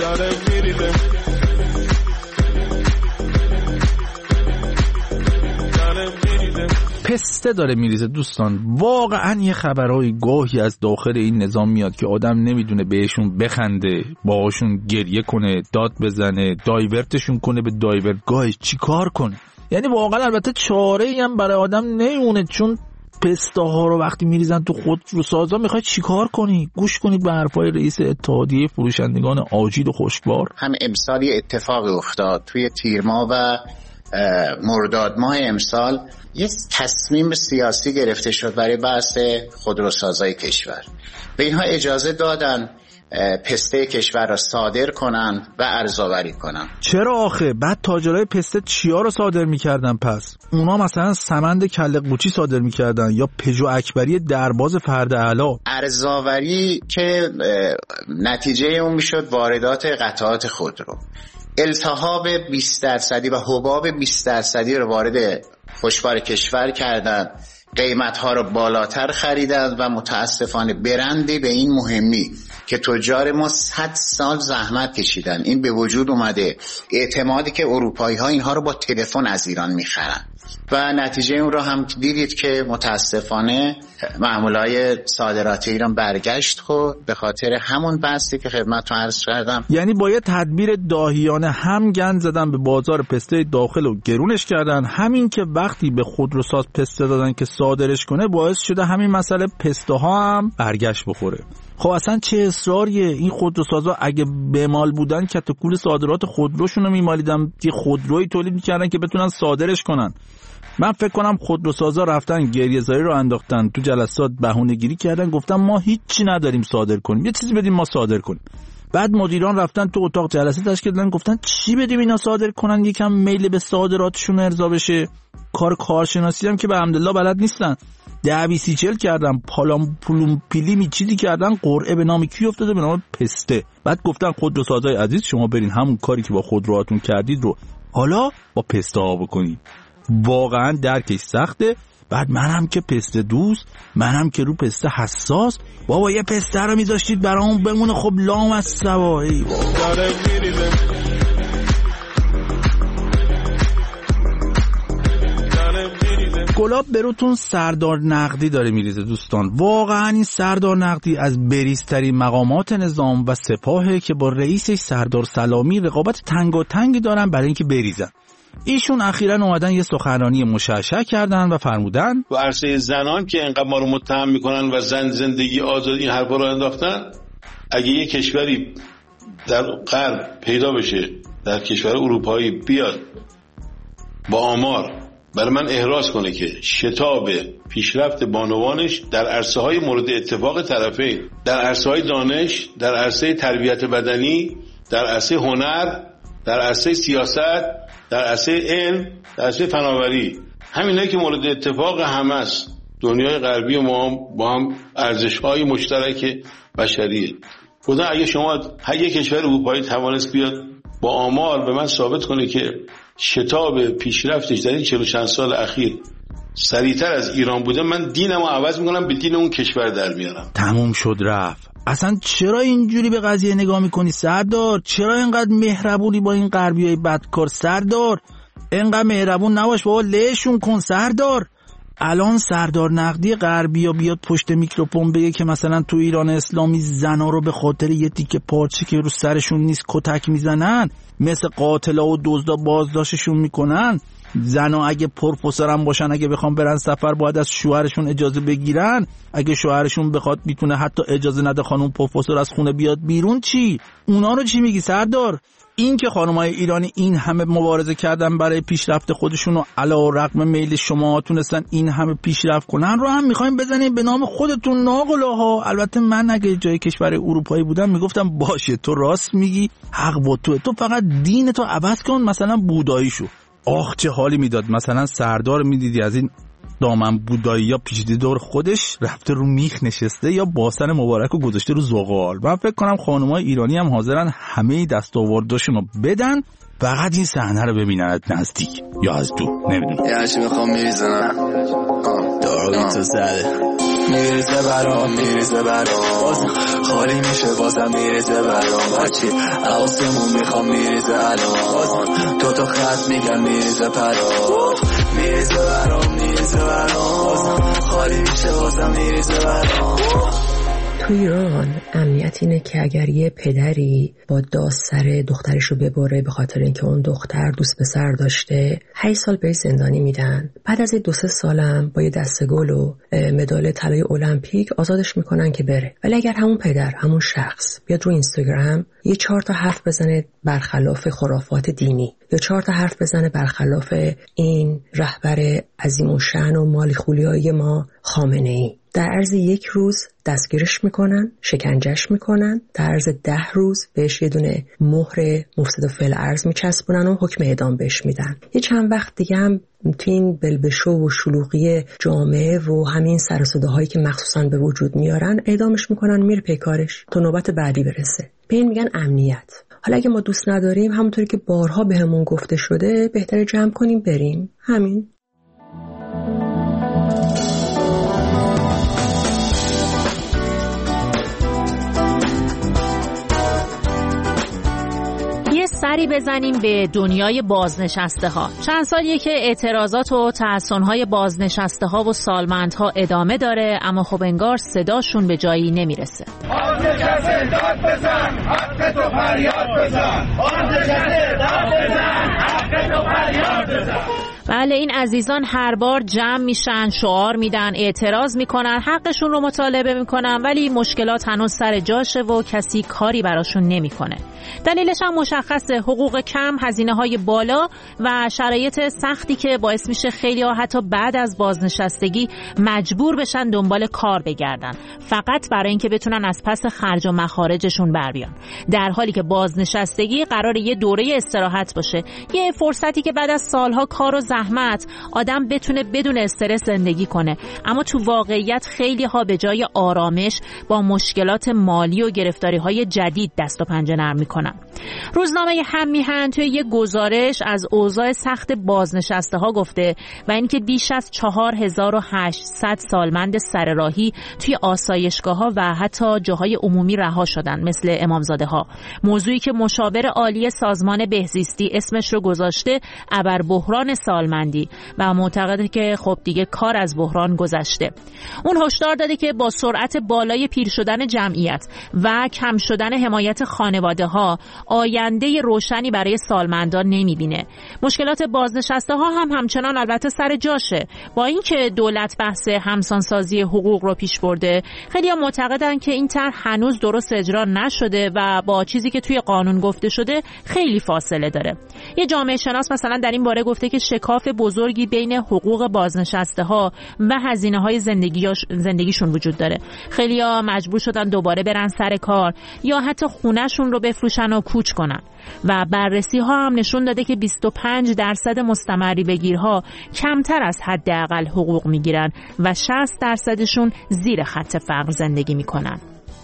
پسته داره میریزه دوستان. واقعا یه خبرهای گاهی از داخل این نظام میاد که آدم نمیدونه بهشون بخنده، باهاشون گریه کنه، داد بزنه، دایورتشون کنه به دایورتگاهش، چی کار کنه. یعنی واقعا البته چاره‌ای هم برای آدم نمیمونه، چون پسته ها رو وقتی میریزن تو خودروسازا میخوای چیکار کنی؟ گوش کنید به حرفای رئیس اتحادیه فروشندگان آجیل و خشکبار. هم امسال اتفاق افتاد توی تیر ماه و مرداد ماه امسال، یک تصمیم سیاسی گرفته شد برای بحث خودروسازای کشور. به اینها اجازه دادن پسته کشور را صادر کنن و ارزآوری کنن. چرا آخه؟ بعد تاجرای پسته چیا رو صادر میکردن پس؟ اونا مثلا سمند کله قوچی صادر میکردن یا پژو اکبری درباز فرد اعلی. ارزآوری که نتیجه اون میشد واردات قطعات خودرو، التهاب 20% و حباب 20% رو وارد خوشبار کشور کردن، قیمت‌ها رو بالاتر خریدن و متاسفانه برندی به این مهمی که تجار ما 100 سال زحمت کشیدن این به وجود اومده، اعتمادی که اروپایی‌ها اینها رو با تلفن از ایران می‌خرن و نتیجه اون رو هم دیدید که متاسفانه معامله‌های صادرات ایران برگشت به خاطر همون بحثی که خدمتتون عرض کردم. یعنی با یه تدبیر داهیانه هم گند زدن به بازار پسته داخل و گرونش کردن، همین که وقتی به خودروساز پسته دادن که صادرش کنه باعث شده همین مسئله پسته ها هم برگشت بخوره. خب اصلا چه اصراریه؟ این خودروسازا اگه بمال بودن کاتکول صادرات خودروشون رو میمالیدن، یه خودروی تولید میکردن که بتونن صادرش کنن. من فکر کنم خودروسازا رفتن گریه‌زاری رو انداختن تو جلسات، بهونه‌گیری کردن، گفتن ما هیچی نداریم صادر کنیم، یه چیزی بدیم ما صادر کنیم. بعد مدیران رفتن تو اتاق جلسه تشکیل دادن، گفتن چی بدیم اینا صادر کنن، یکم میل به صادراتشون ارضا بشه. کارشناسی هم که به حمدالله بلد نیستن، 10-20-40 کردن، پولوم پیلیمی چیزی کردن، قرعه به نام کی افتاده؟ به نام پسته. بعد گفتن خودروسازای عزیز شما برین همون کاری که با خودروهاتون کردید رو حالا با پسته ها بکنید. واقعا درکش سخته. بعد منم که پسته دوست، منم که رو پسته حساس، بابا یه پسته رو میذاشتید برامون بمونه، خب لام از سوایی. گلاب بروتون سردار نقدی داره میریزه دوستان. واقعا این سردار نقدی از بریزترین مقامات نظام و سپاهه که با رئیسش سردار سلامی رقابت تنگاتنگی دارن برای اینکه بریزن. ایشون اخیراً اومدن یه سخنرانی مشعشع کردن و فرمودن تو عرصه زنان که انقدر ما رو متهم میکنن و زندگی آزادی این حرفا رو انداختن، اگه یه کشوری در غرب پیدا بشه، در کشور اروپایی بیاد با آمار برای من احراز کنه که شتاب پیشرفت بانوانش در عرصه‌های مورد اتفاق طرفین، در عرصه‌های دانش، در عرصه تربیت بدنی، در عرصه هنر، در عرصه سیاست، در عرصه علم، در عرصه فناوری، همینایی که مورد اتفاق همه است، دنیای غربی و ما با هم ارزش‌های مشترک بشریه. خدا اگه شما هر کشور اروپایی توانست بیاد با آمار به من ثابت کنه که شتاب پیشرفتش در این 40 چند سال اخیر سریعتر از ایران بوده، من دینمو عوض میکنم به دین اون کشور در میارم. تموم شد رفت. اصلا چرا اینجوری به قضیه نگاه میکنی سردار؟ چرا اینقدر مهربونی با این غربیای بدکار سردار؟ اینقدر مهربون نباش بابا، لهشون کن سردار. الان سردار نقدی غربیا بیاد پشت میکروفون بگه که مثلا تو ایران اسلامی زنا رو به خاطر یه تیکه پارچه که رو سرشون نیست کتک میزنن، مثل قاتلا و دزدا بازداشتشون میکنن، زنا اگه پروفسور هم باشن اگه بخوام برن سفر باید از شوهرشون اجازه بگیرن، اگه شوهرشون بخواد میتونه حتی اجازه نده خانم پروفسور از خونه بیاد بیرون، چی؟ اونا رو چی میگی سردار؟ این که خانم‌های ایرانی این همه مبارزه کردن برای پیشرفت خودشون و علی‌رغم میل شما تونستن این همه پیشرفت کنن رو هم میخوایم بزنیم به نام خودتون ناقلاها. البته من اگه جای کشور اروپایی بودم میگفتم باشه تو راست میگی، حق با تو فقط دینتو عوض کن، مثلا بودایی شو. آخ چه حالی میداد مثلا سردار میدیدی از این دامن بودایی یا پیچیده دور خودش رفته رو میخ نشسته یا باسن مبارک رو گذاشته رو زغال. من فکر کنم خانم‌های ایرانی هم حاضرن همه دستاورداشون رو بدن، فقط این صحنه رو ببینن نزدیک یا از دور. نمیدونم یه هرچی میخوام میریزنم دارو تو زده میریزه برام خالی میشه بازم میریزه برام هرچی عواسمون میخوام میریزه الان تو خط میگن میریزه پرام میریزه برام خالی میشه بازم میریزه برام. تو ایران امنیت اینه که اگر یه پدری با داس سر دخترش رو ببره به خاطر اینکه اون دختر دوست پسر داشته 8 سال بهش زندانی میدن، بعد از 2-3 سالم با یه دسته گل و مدال طلای المپیک آزادش میکنن که بره. ولی اگر همون پدر، همون شخص بیاد رو اینستاگرام یه 4 تا حرف بزنه برخلاف خرافات دینی یا 4 تا حرف بزنه برخلاف این رهبر عظیم الشأن و مالی خولیای ما خامنه‌ای، در عرض 1 روز دستگیرش میکنن، شکنجهش میکنن، در عرض 10 روز بهش یه دونه مهر مفسد و فعل ارض میچسبونن و حکم اعدام بهش میدن. یه چند وقت دیگه هم تو این بلبشو و شلوغی جامعه و همین سر و صداهایی که مخصوصا به وجود میارن اعدامش میکنن، میره پیکارش تا نوبت بعدی برسه. به این میگن امنیت. حالا اگه ما دوست نداریم، همونطوری که بارها بهمون گفته شده، بهتره جمع کنیم بریم. همین. سری بزنیم به دنیای بازنشسته ها. چند سالیه که اعتراضات و تحسن‌های بازنشسته ها و سالمندها ادامه داره، اما خب انگار صداشون به جایی نمیرسه. بازنشسته داد بزن، حق تو فریاد بزن. بازنشسته داد بزن، حق تو فریاد بزن. بله، این عزیزان هر بار جمع میشن، شعار میدن، اعتراض میکنن، حقشون رو مطالبه میکنن، ولی مشکلات هنوز سر جاشه و کسی کاری براشون نمیکنه. دلیلش هم مشخصه، حقوق کم، هزینه‌های بالا و شرایط سختی که باعث میشه خیلی‌ها حتی بعد از بازنشستگی مجبور بشن دنبال کار بگردن، فقط برای اینکه بتونن از پس خرج و مخارجشون بر بیان. در حالی که بازنشستگی قراره یه دوره استراحت باشه، یه فرصتی که بعد از سالها کار و زحمت آدم بتونه بدون استرس زندگی کنه. اما تو واقعیت خیلی‌ها به جای آرامش با مشکلات مالی و گرفتاری‌های جدید دست و پنجه نرم میکنن. روزنامه هم میهن توی یک گزارش از اوضاع سخت بازنشسته ها گفته و اینکه بیش از 4800 سالمند سرراهی توی آسایشگاه ها و حتی جاهای عمومی رها شدن، مثل امامزاده ها. موضوعی که مشاور عالی سازمان بهزیستی اسمش رو گذاشته ابر بحران سالمندی و معتقده که خب دیگه کار از بحران گذشته. اون هشدار داده که با سرعت بالای پیر شدن جمعیت و کم شدن حمایت خانواده ها آینده روشنی برای سالمندان نمیبینه. مشکلات بازنشسته ها هم همچنان البته سر جاشه. با اینکه دولت بحث همسانسازی حقوق رو پیش برده، خیلی ها معتقدن که این طرح هنوز درست اجرا نشده و با چیزی که توی قانون گفته شده خیلی فاصله داره. یه جامعه شناس مثلا در این باره گفته که شکاف بزرگی بین حقوق بازنشسته ها و هزینه های زندگیشون وجود داره. خیلی ها مجبور شدن دوباره برن سر کار یا حتی خونهشون رو بفروشن و کوچ کنن. و بررسی ها هم نشون داده که 25% مستمری بگیرها کمتر از حداقل حقوق میگیرن و 60%شون زیر خط فقر زندگی میکنن.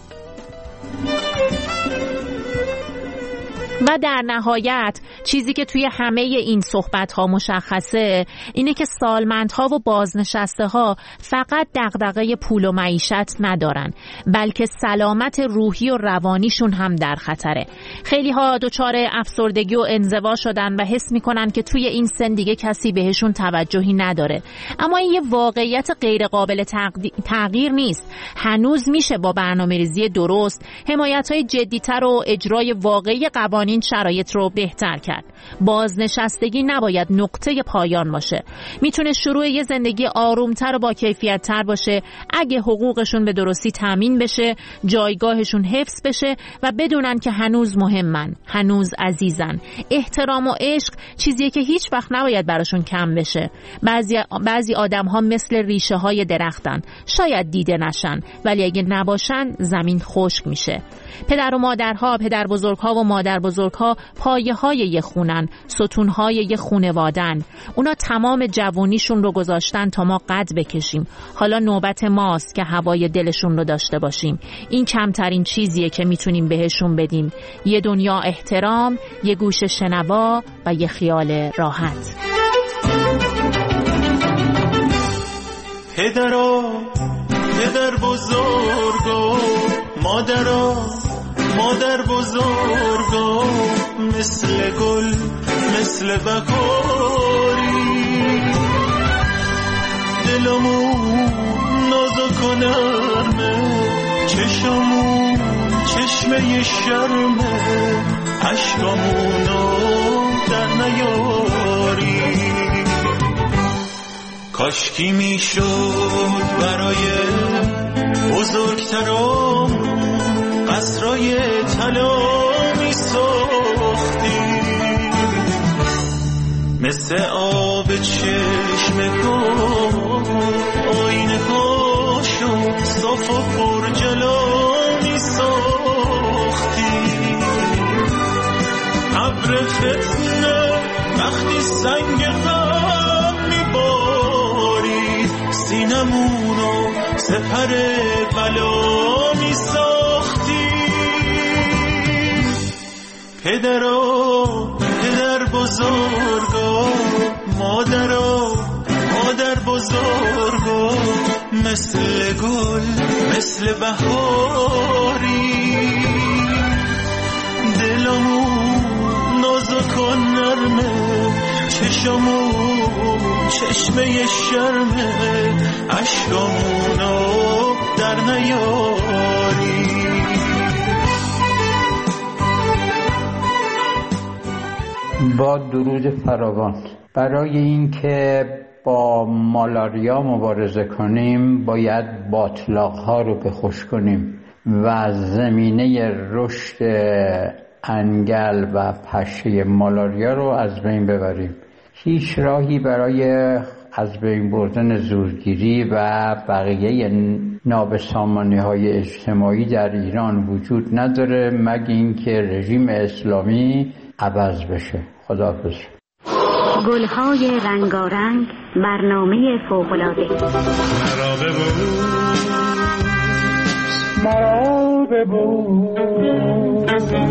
و در نهایت چیزی که توی همه این صحبت‌ها مشخصه اینه که سالمندها و بازنشسته‌ها فقط دغدغه پول و معیشت ندارن، بلکه سلامت روحی و روانیشون هم در خطره. خیلی‌ها دچار افسردگی و انزوا شدن و حس می‌کنن که توی این سن دیگه کسی بهشون توجهی نداره. اما این یه واقعیت غیر قابل تغییر نیست. هنوز میشه با برنامه‌ریزی درست، حمایت‌های جدی‌تر و اجرای واقعی قوانین شرایط رو بهتر کرد. بازنشستگی نباید نقطه پایان باشه. میتونه شروع یه زندگی آرومتر و با کیفیت‌تر باشه اگه حقوقشون به درستی تامین بشه، جایگاهشون حفظ بشه و بدونن که هنوز مهمن، هنوز عزیزن. احترام و عشق چیزیه که هیچ وقت نباید براشون کم بشه. بعضی آدم‌ها مثل ریشه‌های درختن، شاید دیده نشن، ولی اگه نباشن زمین خشک میشه. پدر و مادرها، پدر بزرگ‌ها و مادر بزرگ بزرگ‌ها پایه‌های یه خونن، ستون‌های یه خونوادن. اونا تمام جوونیشون رو گذاشتن تا ما قد بکشیم. حالا نوبت ماست که هوای دلشون رو داشته باشیم. این کمترین چیزیه که میتونیم بهشون بدیم. یه دنیا احترام، یه گوش شنوا و یه خیال راحت. پدر بزرگا، مادر بزرگا، مثل گل مثل بهاری، دلمون نازک و نرمه، چشممون چشمه شرمه، عشقمونو در نیاری. کاشکی میشد برای بزرگترام قصرای طلا میساختیم، مثل آب چشمگاه آینه هاشو صاف و پرجلا میساختیم. ابر فتنه وقتی سنگ غم میبارید، سینمونو سپر بلا میساختیم. پدر بزرگا، مادر بزرگا، مثل گل مثل بهاری، دلمون نازک و نرمه، چشممون چشمه شرمه، عشقمونو در نیاری. با درود فراوان. برای اینکه با مالاریا مبارزه کنیم باید باطلاق‌ها رو بخوش کنیم و زمینه رشد انگل و پشه مالاریا رو از بین ببریم. هیچ راهی برای از بین بردن زورگیری و بقیه نابسامانی‌های اجتماعی در ایران وجود نداره مگر اینکه رژیم اسلامی عوض بشه. خداحافظ. گلهای رنگارنگ، برنامه فوق‌العاده. مرا ببوس.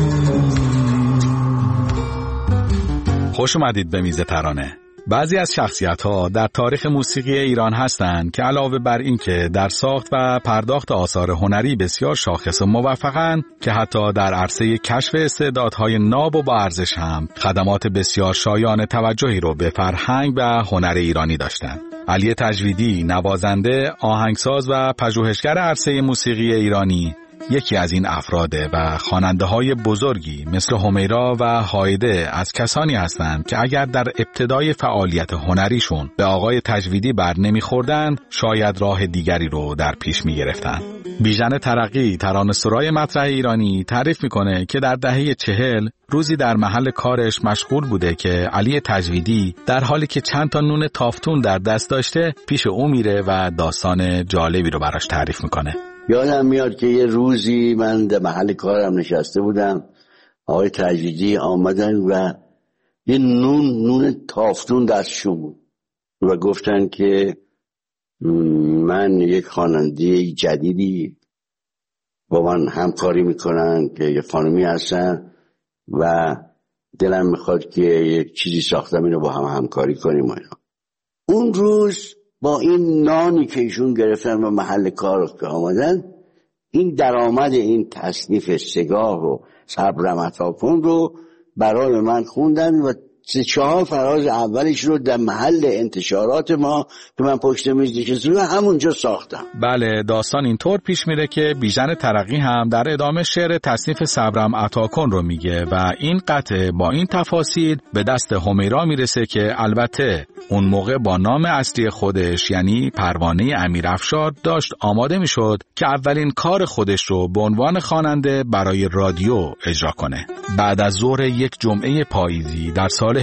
خوش اومدید به میز ترانه. بعضی از شخصیت‌ها در تاریخ موسیقی ایران هستند که علاوه بر این که در ساخت و پرداخت آثار هنری بسیار شاخص و موفقند، که حتی در عرصه کشف استعدادهای ناب و با ارزش هم خدمات بسیار شایان توجهی رو به فرهنگ و هنر ایرانی داشتند. علی تجویدی، نوازنده، آهنگساز و پژوهشگر عرصه موسیقی ایرانی، یکی از این افراده و خواننده‌های بزرگی مثل همیرا و هایده از کسانی هستند که اگر در ابتدای فعالیت هنریشون به آقای تجویدی بر نمی‌خوردند، شاید راه دیگری رو در پیش می‌گرفتند. بیژن ترقی، ترانه‌سرای مطرح ایرانی، تعریف می‌کنه که در دهه 40 روزی در محل کارش مشغول بوده که علی تجویدی در حالی که چند تا نون تافتون در دست داشته پیش او میره و داستان جالبی رو براش تعریف می‌کنه. یادم میاد که یه روزی من در محل کارم نشسته بودم، آقای تجویدی آمدن و یه نون تافتون دستشون بود و گفتن که من یک خواننده جدیدی با من همکاری میکنن که یه خانمی هستن و دلم میخواد که یک چیزی ساختم اینو با هم همکاری کنیم. اون روز با این نانی که ایشون گرفتن و محل کار که آمدن، این درآمد این تصنیف سگاه و صبرم عطاکن رو برای من خوندن و 3-4 فراز اولش رو در محل انتشارات ما که من پشت میز نشستم همونجا ساختم. بله، داستان اینطور پیش میره که بیژن ترقی هم در ادامه شعر تصنیف صبرم عطاکن رو میگه و این قطعه با این تفاصیل به دست همیرا میرسه که البته اون موقع با نام اصلی خودش یعنی پروانه امیرافشار داشت آماده میشد که اولین کار خودش رو به عنوان خواننده برای رادیو اجرا کنه. بعد از ظهر یک جمعه پاییزی در سال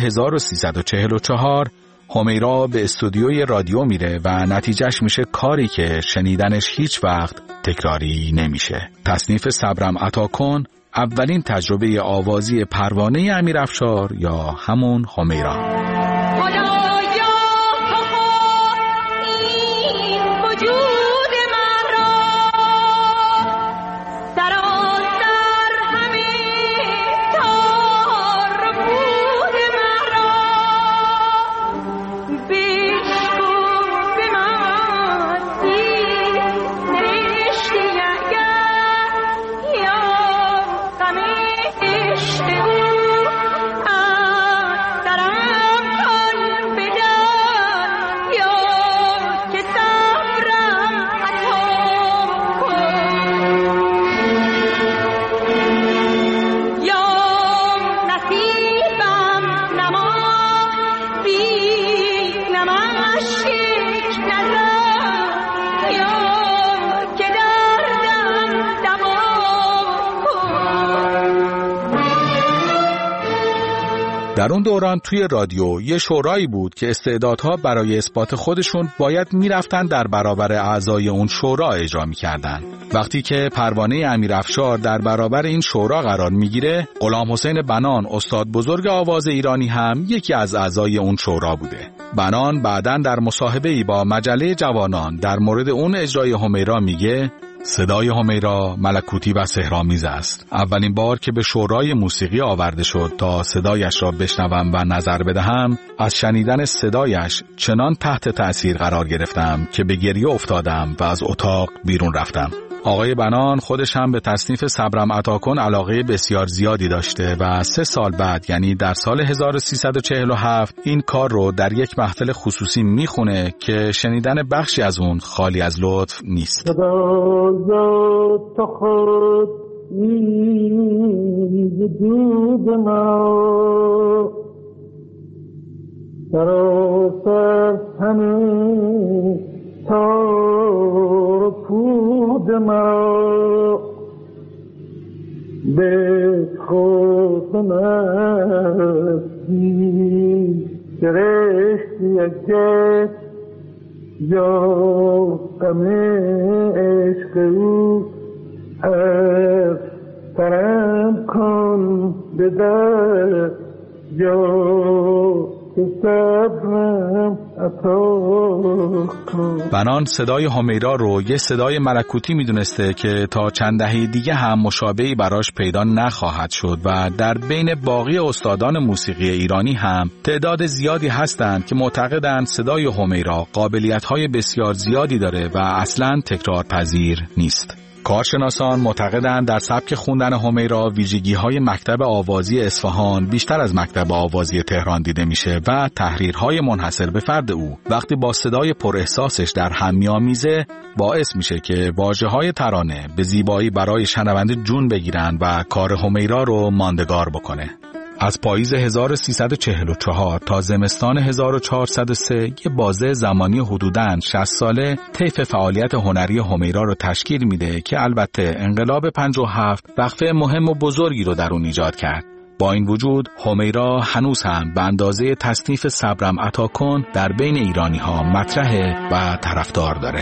1344 همیرا به استودیوی رادیو میره و نتیجهش میشه کاری که شنیدنش هیچ وقت تکراری نمیشه. تصنیف صبرم عطاکن اولین تجربه آوازی پروانه امیرافشار یا همون همیرا. در اون دوران توی رادیو یه شورایی بود که استعدادها برای اثبات خودشون باید میرفتن در برابر اعضای اون شورا اجرا میکردن. وقتی که پروانه امیرافشار در برابر این شورا قرار میگیره، غلام حسین بنان استاد بزرگ آواز ایرانی هم یکی از اعضای اون شورا بوده. بنان بعداً در مصاحبه‌ای با مجله جوانان در مورد اون اجرای همیرا میگه صدای همیرا ملکوتی و سحرآمیز است. اولین بار که به شورای موسیقی آورده شد تا صدایش را بشنوم و نظر بدهم، از شنیدن صدایش چنان تحت تأثیر قرار گرفتم که به گریه افتادم و از اتاق بیرون رفتم. آقای بنان خودش هم به تصنیف صبرم عطا کن علاقه بسیار زیادی داشته و 3 سال بعد، یعنی در سال 1347، این کار رو در یک محفل خصوصی میخونه که شنیدن بخشی از اون خالی از لطف نیست. تار پود ما به خود مستی گرشتی اگه یا غم عشق او از سرم کن بده یا بنان صدای همیرا رو یه صدای ملکوتی میدونسته که تا چند دهه دیگه هم مشابهی براش پیدا نخواهد شد و در بین باقی استادان موسیقی ایرانی هم تعداد زیادی هستند که معتقدند صدای همیرا قابلیت‌های بسیار زیادی داره و اصلاً تکرار پذیر نیست. کارشناسان معتقدند در سبک خوندن همیرا ویژگی‌های مکتب آوازی اصفهان بیشتر از مکتب آوازی تهران دیده میشه و تحریرهای منحصر به فرد او وقتی با صدای پر احساسش در هم میامیزه باعث میشه که واژه‌های ترانه به زیبایی برای شنونده جون بگیرن و کار همیرا رو ماندگار بکنه. از پاییز 1344 تا زمستان 1403 یه بازه زمانی حدوداً 60 ساله طیف فعالیت هنری همیرا رو تشکیل میده که البته انقلاب 57 وقفه مهم و بزرگی رو در اون ایجاد کرد. با این وجود همیرا هنوز هم به اندازه تصنیف صبرم عطا کن در بین ایرانی ها مطرحه و طرفدار داره.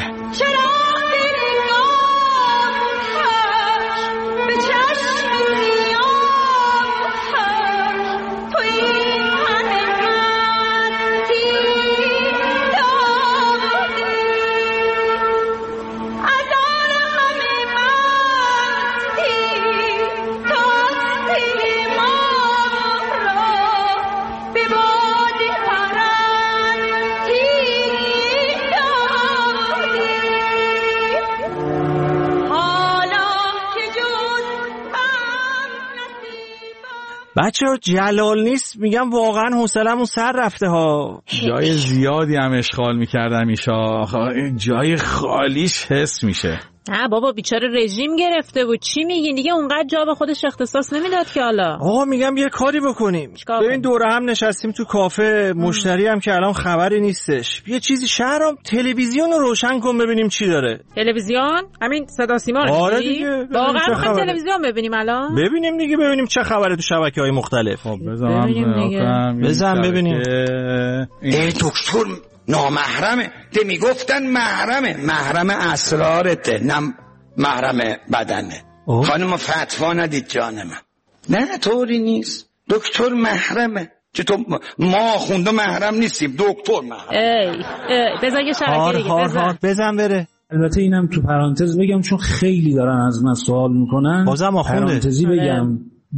بچه‌ها جلال نیست، میگم واقعا حوصله‌مون سر رفته ها. جای زیادی هم اشغال می‌کردم ایشا، جای خالیش حس میشه. نه بابا بیچاره رژیم گرفته بود. چی میگین دیگه؟ اونقدر جا به خودش اختصاص نمیداد که حالا. آقا میگم یه کاری بکنیم. ببین دوره هم نشستیم تو کافه، مشتری هم که الان خبری نیستش. یه چیزی شهرام تلویزیون رو روشن کن ببینیم چی داره. تلویزیون؟ همین صدا سیما رو. آره دیگه. واقعا می‌خوایم تلویزیون ببینیم الان؟ ببینیم دیگه، ببینیم چه خبره تو شبکه‌های مختلف. خب بزن ببینیم. ای دکتر نامحرمه، ده میگفتن محرمه، محرم اسرارته نه محرم بدنه. خانم فتوا ندید جان من. نه طوری نیست. دکتر محرمه. چطور ما خونده محرم نیستیم، دکتر محرم. بذار یه شبکه دیگه بزن بره. البته اینم تو پرانتز بگم چون خیلی دارن از من سوال میکنن. بازم آخونده. پرانتزی بگم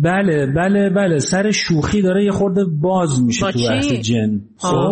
بله سر شوخی داره یه خورده باز میشه تو بحث جن.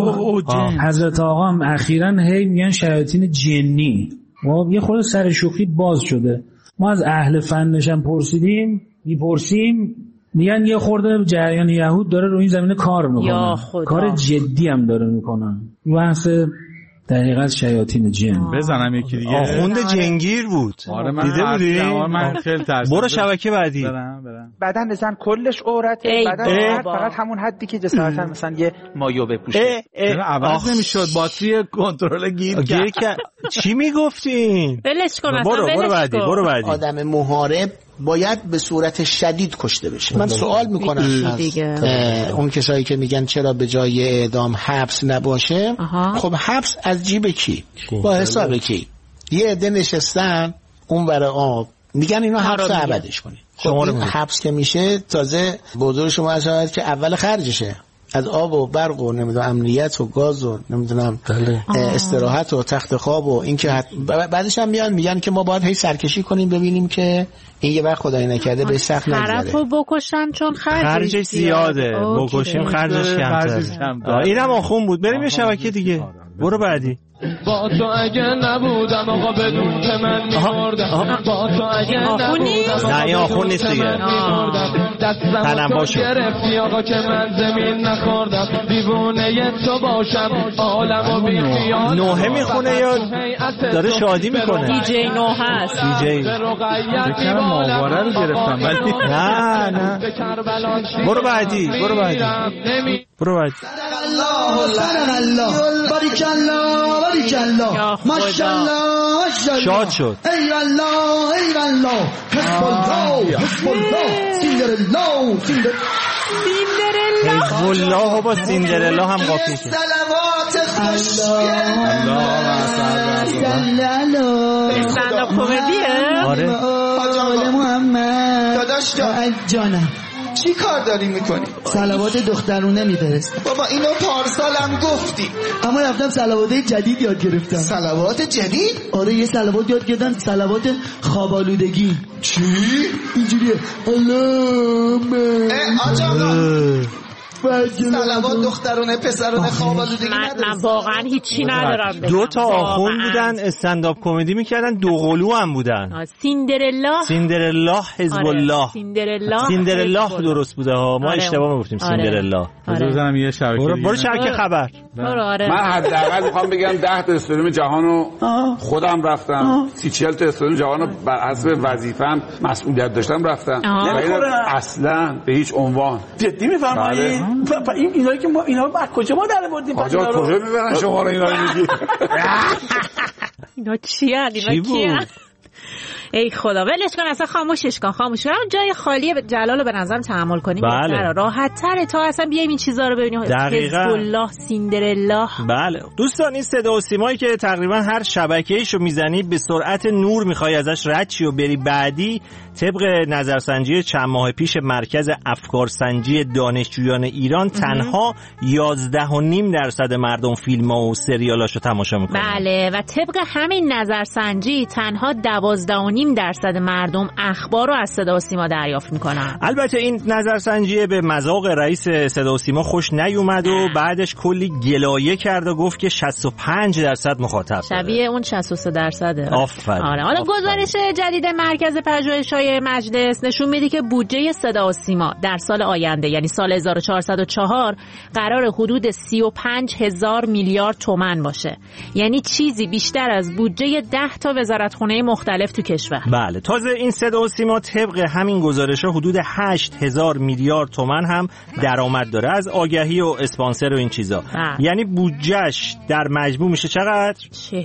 حضرت آقا هم اخیراً هی میگن شیاطین جنی. یه خورده سر شوخی باز شده. ما از اهل فنش هم میپرسیم میگن یه خورده جریان یهود داره رو این زمینه کار میکنه. کار جدی هم داره میکنن. بحث دقیقاً شیاطین جن. بزنم یکی دیگه. آخوند جنگیر بود. آره من دیده بودی؟ من خیلی ترسیدم. برو شبکه بعدی. برم. بدن زن کلش عورته، بدن فقط همون حدی که جسارتا مثلا یه مایو بپوشه. عوض نمیشد، باتری کنترل گیر کرد. چی میگفتین؟ ولش کن. برو بعدی. آدم محارب باید به صورت شدید کشته بشه. من سوال میکنم از اون کسایی که میگن چرا به جای اعدام حبس نباشه. خب حبس از جیب کی؟ با حساب کی؟ یه عده نشستن اون ور آب میگن اینو حبس ابدش کنید. خب این حبس که میشه تازه بزرگ شما از که اول خرجشه، از آب و برق و نمیدونم امنیت و گاز و نمیدونم استراحت و تخت خواب و این که بعدش هم میگن که ما باید هی سرکشی کنیم ببینیم که این یه وقت خدای نکرده به سخت نگذره. طرفو بکشن چون خرجش زیاده. بکشیم خرجش کمتره. اینم آخون بود. بریم یه شبکه دیگه. برو بعدی. با تو اگه نبودم آقا بدون که من میمردم. با تو اگه نبودم نه این آخون نیست دیگه. دستم تو گرفتی آقا که من زمین نخوردم. دیوونه تو باشم عالمو بی خیال. نوحه میخونه یا داره شادی میکنه؟ دیجی نوحه است. دیجی بکنم ماهواره رو گرفتم ولی نه برو بعدی. صدق الله بارک الله ماشاءالله شاد شد. ای الله حسب الله سیندرلا حزب الله با سیندرلا هم قاطی شد. صلوات استندآپ کمدیه. آره آقا محمد داداش جانم چی کار داری میکنی؟ صلوات دخترونه میفرست. بابا اینو پارسالم گفتی. اما رفتم صلوات جدید یاد گرفتم. صلوات جدید؟ آره یه صلوات یاد گرفتم، صلوات خوابالودگی. چی؟ اینجوریه اللهم آجا صلوات دخترونه پسرونه خوابالودگی نداره. من واقعا هیچی ندارم. دو تا آخون بودن استندآپ کمدی میکردن، دو قلو هم بودن. سیندرلا حزب الله. سیندرلا درست بوده ها، ما اشتباه میگفتیم سیندرلا. بزنم یه شبکه برو شبکه خبر. من حداقل میخوام بگم 10 تا استادیوم جهانو خودم رفتم، 30-40 تا استادیوم جهانو بر حسب وظیفه‌ام مسئولیت داشتم رفتم. اصلا به هیچ عنوان. جدی میفرمایید؟ اینایی که ما اینا رو از کجا ما در آوردیم؟ آجا کجا میبرن شما رو اینا رو میگی؟ اینا چی بود؟ ای خدا ولش کن، اصلا خاموشش کن. جای خالی جلال رو به نظرم تحمل کنیم بهتره، راحت تره تا اصلا بیایم این چیزا رو ببینیم. حزب الله سیندرلا. بله دوستان، این صدا و سیمایی که تقریبا هر شبکه‌ایشو میزنی به سرعت نور میخوای ازش رد چی و بری بعدی، طبق نظرسنجی چند ماه پیش مرکز افکارسنجی دانشجویان ایران تنها 11.5% مردم فیلم‌ها و سریالاشو تماشا میکنن. بله و طبق همین نظرسنجی تنها 12.5% مردم اخبار رو از صدا و سیما دریافت میکنن. البته این نظرسنجی به مذاق رئیس صدا و سیما خوش نیومد و بعدش کلی گلایه کرد و گفت که 65% مخاطب شبیه اون 63%. آفرین. آره. حالا گزارش جدید مرکز پژوهش‌های مجلس نشون میده که بودجه صدا و سیما در سال آینده یعنی سال 1404 قرار حدود 35,000 میلیارد تومان باشه، یعنی چیزی بیشتر از بودجه 10 تا وزارتخونه مختلف تو کشور. بله تازه این صدا و سیما طبق همین گزارش‌ها حدود 8,000 میلیارد تومان هم درآمد داره از آگهی و اسپانسر و این چیزا. یعنی بودجهش در مجموع میشه چقدر؟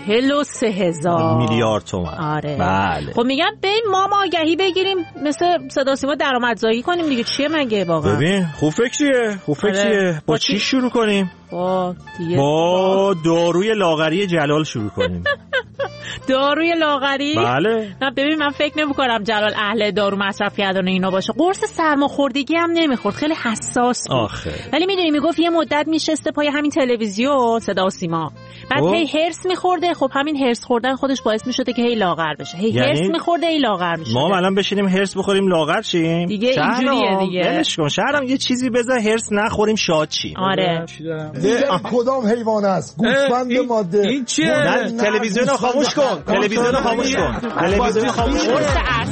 43,000 میلیارد تومان. آره. بله. خب میگم بریم ما آگهی بگیریم مثل صدا و سیما درآمدزایی کنیم دیگه. چیه مگه واقعا؟ ببین خوب فکریه. آره. با چی شروع کنیم؟ با داروی لاغری جلال شروع کنیم. داروی لاغری؟ بله. نه ببین من فکر نمی‌کنم جلال اهل دارو مصرف کردن اینا باشه. قرص سرماخوردگی هم نمیخورد، خیلی حساس بود. ولی میدونی میگفت یه مدت میشسته پای همین تلویزیون صدا و سیما، بعد هی هرس میخورده. خب همین هرس خوردن خودش باعث میشده که هی لاغر بشه. هی هرس میخورده هی لاغر میشه. ما الان بشینیم هرس بخوریم لاغر شیم دیگه، اینجوریه دیگه. ولش کن شهرام، یه چیزی بذار هرس نخوریم شاد چی. آره کدام حیوان است؟ گوسفند ماده. این چیه؟ تلویزیون رو خاموش کن. تلویزیون رو خاموش کن. تلویزیون رو خاموش کن.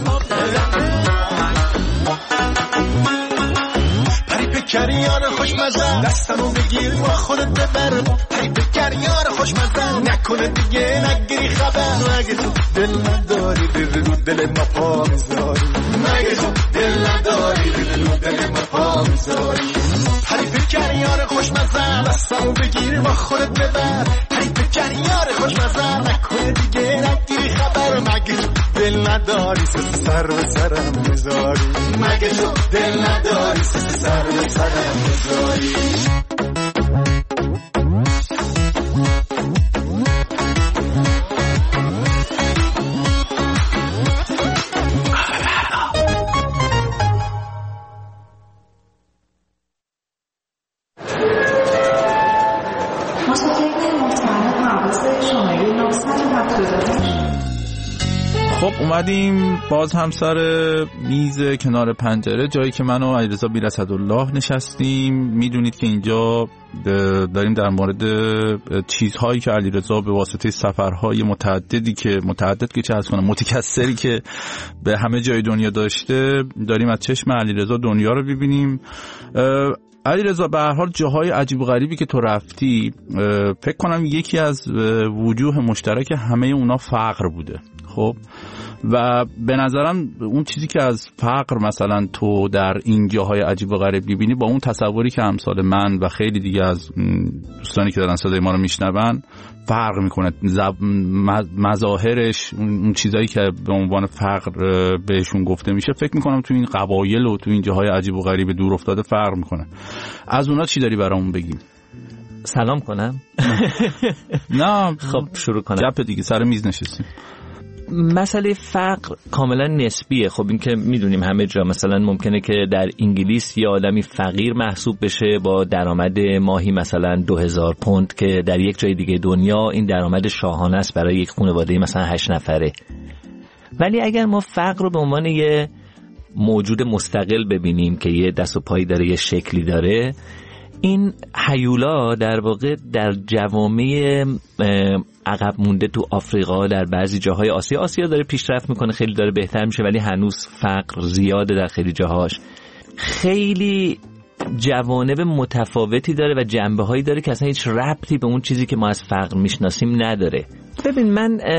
بکر یار خوشمزه دستمو بگیر با خودت ببر. هی بکر یار خوشمزه نکنه دیگه نگیری خبر. مگه تو دل نداری رو دل ما پا میذاری؟ مگه تو دل نداری رو دل ما پا میذاری؟ هی بکر یار خوشمزه دستمو بگیر با خودت ببر. هی بکر یار خوشمزه نکنه دیگه نگیری خبر. مگه تو دل نداری سر به سرم میذاری؟ مگه تو دل نداری سر به سرم میذاری؟ خب اومدیم باز هم سر میز کنار پنجره، جایی که من و علیرضا بی‌اسدالله نشستیم. میدونید که اینجا داریم در مورد چیزهایی که علیرضا به واسطه سفرهای متکثری که به همه جای دنیا داشته، داریم از چشم علیرضا دنیا رو ببینیم. علیرضا به هر حال جاهای عجیب و غریبی که تو رفتی، فکر کنم یکی از وجوه مشترک همه اونا فقر بوده. خب و به نظرم اون چیزی که از فقر مثلا تو در این جاهای عجیب و غریب می‌بینی با اون تصوری که امثال من و خیلی دیگه از دوستانی که دارن صدای ما رو میشنون فرق میکنه. مظاهرش، اون چیزایی که به عنوان فقر بهشون گفته میشه، فکر میکنم تو این قبایل و تو این جاهای عجیب و غریب دور افتاده فرق میکنه. از اونا چی داری برامون بگیم؟ سلام کنم؟ نه خب شروع کنم. گپ دیگه سر میز نشستیم. مسئله فقر کاملا نسبیه. خب این که میدونیم همه جا، مثلا ممکنه که در انگلیس یه آدمی فقیر محسوب بشه با درآمد ماهی مثلا 2000 پوند، که در یک جای دیگه دنیا این درآمد شاهانه است برای یک خانواده مثلا 8 نفره. ولی اگر ما فقر رو به عنوان یه موجود مستقل ببینیم که یه دست و پایی داره، یه شکلی داره، این هیولا در واقع در جوامع عقب مونده تو آفریقا، در بعضی جاهای آسیا داره پیشرفت میکنه، خیلی داره بهتر میشه، ولی هنوز فقر زیاده در خیلی جاهاش. خیلی جوانب متفاوتی داره و جنبه‌هایی داره که اصلا هیچ ربطی به اون چیزی که ما از فقر میشناسیم نداره. ببین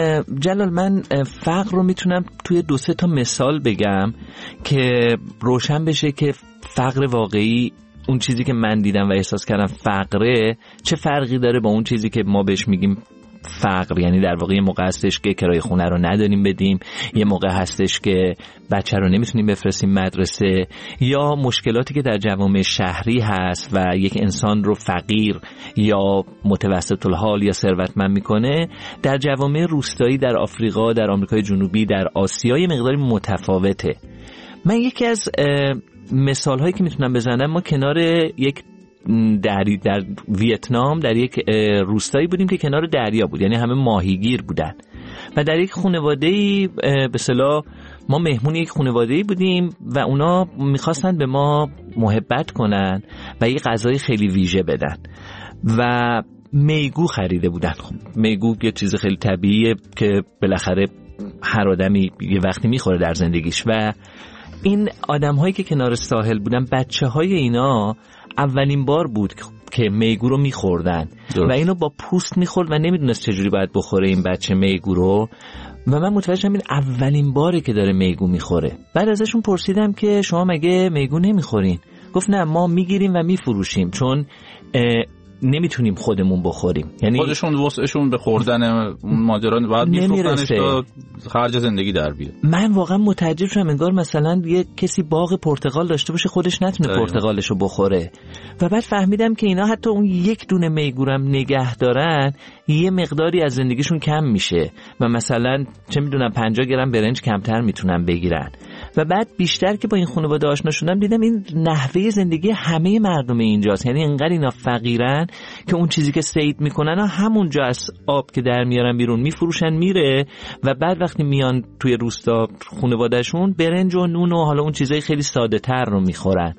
من فقر رو میتونم توی 2-3 تا مثال بگم که روشن بشه که فقر واقعی، اون چیزی که من دیدم و احساس کردم فقره، چه فرقی داره با اون چیزی که ما بهش میگیم فقر. یعنی در واقع یه موقع هستش که کرایه خونه رو نداریم بدیم، یه موقع هستش که بچه رو نمیتونیم بفرستیم مدرسه، یا مشکلاتی که در جوامع شهری هست و یک انسان رو فقیر یا متوسط الحال یا ثروتمند میکنه، در جوامع روستایی در آفریقا، در آمریکای جنوبی، در آسیا یه مقداری متفاوته. من یکی از مثال هایی که میتونم بزنم، ما کنار یک در ویتنام در یک روستایی بودیم که کنار دریا بود، یعنی همه ماهیگیر بودن و در یک خانواده‌ای به اصطلاح ما مهمون یک خانواده‌ای بودیم و اونا میخواستن به ما محبت کنن و یک غذای خیلی ویژه بدن و میگو خریده بودن. خب میگو یه چیز خیلی طبیعیه که بالاخره هر آدمی یه وقتی میخوره در زندگیش. و این آدم هایی که کنار ساحل بودن، بچه های اینا اولین بار بود که میگو رو میخوردن و اینو با پوست میخورد و نمیدونست چجوری باید بخوره این بچه میگو رو. و من متوجه شدم این اولین باره که داره میگو میخوره. بعد ازشون پرسیدم که شما مگه میگو نمیخورین؟ گفت نه، ما میگیریم و میفروشیم، چون نمیتونیم خودمون بخوریم، یعنی خودشون وسعشون به خوردن ماجرا بعد میفروختنش تا خرج زندگی در بیاد. من واقعا متعجب شدم، انگار مثلا یه کسی باغ پرتقال داشته باشه خودش نتونه پرتقالشو بخوره. و بعد فهمیدم که اینا حتی اون یک دونه میگورم نگه دارن یه مقداری از زندگیشون کم میشه و مثلا چه میدونم 50 گرم برنج کمتر میتونن بگیرن. و بعد بیشتر که با این خانواده آشنا شدم دیدم این نحوه زندگی همه مردم اینجاست، یعنی انقدر اینا فقیرن که اون چیزی که صید میکنن همونجا از آب که در میارن بیرون میفروشن میره و بعد وقتی میان توی روستا خانوادهشون برنج و نون و حالا اون چیزای خیلی ساده تر رو میخورن.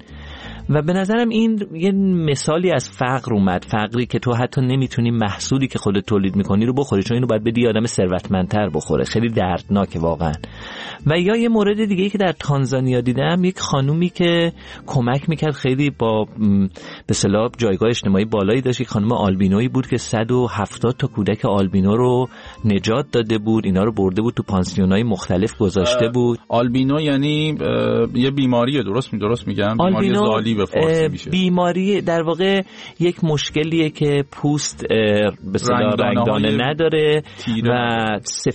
و به نظرم این یه مثالی از فقر اومد، فقری که تو حتی نمیتونی محصولی که خودت تولید میکنی رو بخوری، چون اینو باید بدی آدم ثروتمندتر بخوره. خیلی دردناکه واقعا. و یا یه مورد دیگه‌ای که در تانزانیا دیدم، یک خانومی که کمک میکرد، خیلی با به اصطلاح جایگاه اجتماعی بالایی داشت، یک خانم آلبینویی بود که 170 تا کودک آلبینو رو نجات داده بود، اینا رو برده بود تو پانسیونای مختلف گذاشته بود. آلبینو یعنی یه بیماریه، درست میگم؟ بیماری زالی به فارسی میشه. بیماری در واقع یک مشکلیه که پوست به اصطلاح رنگدانه نداره و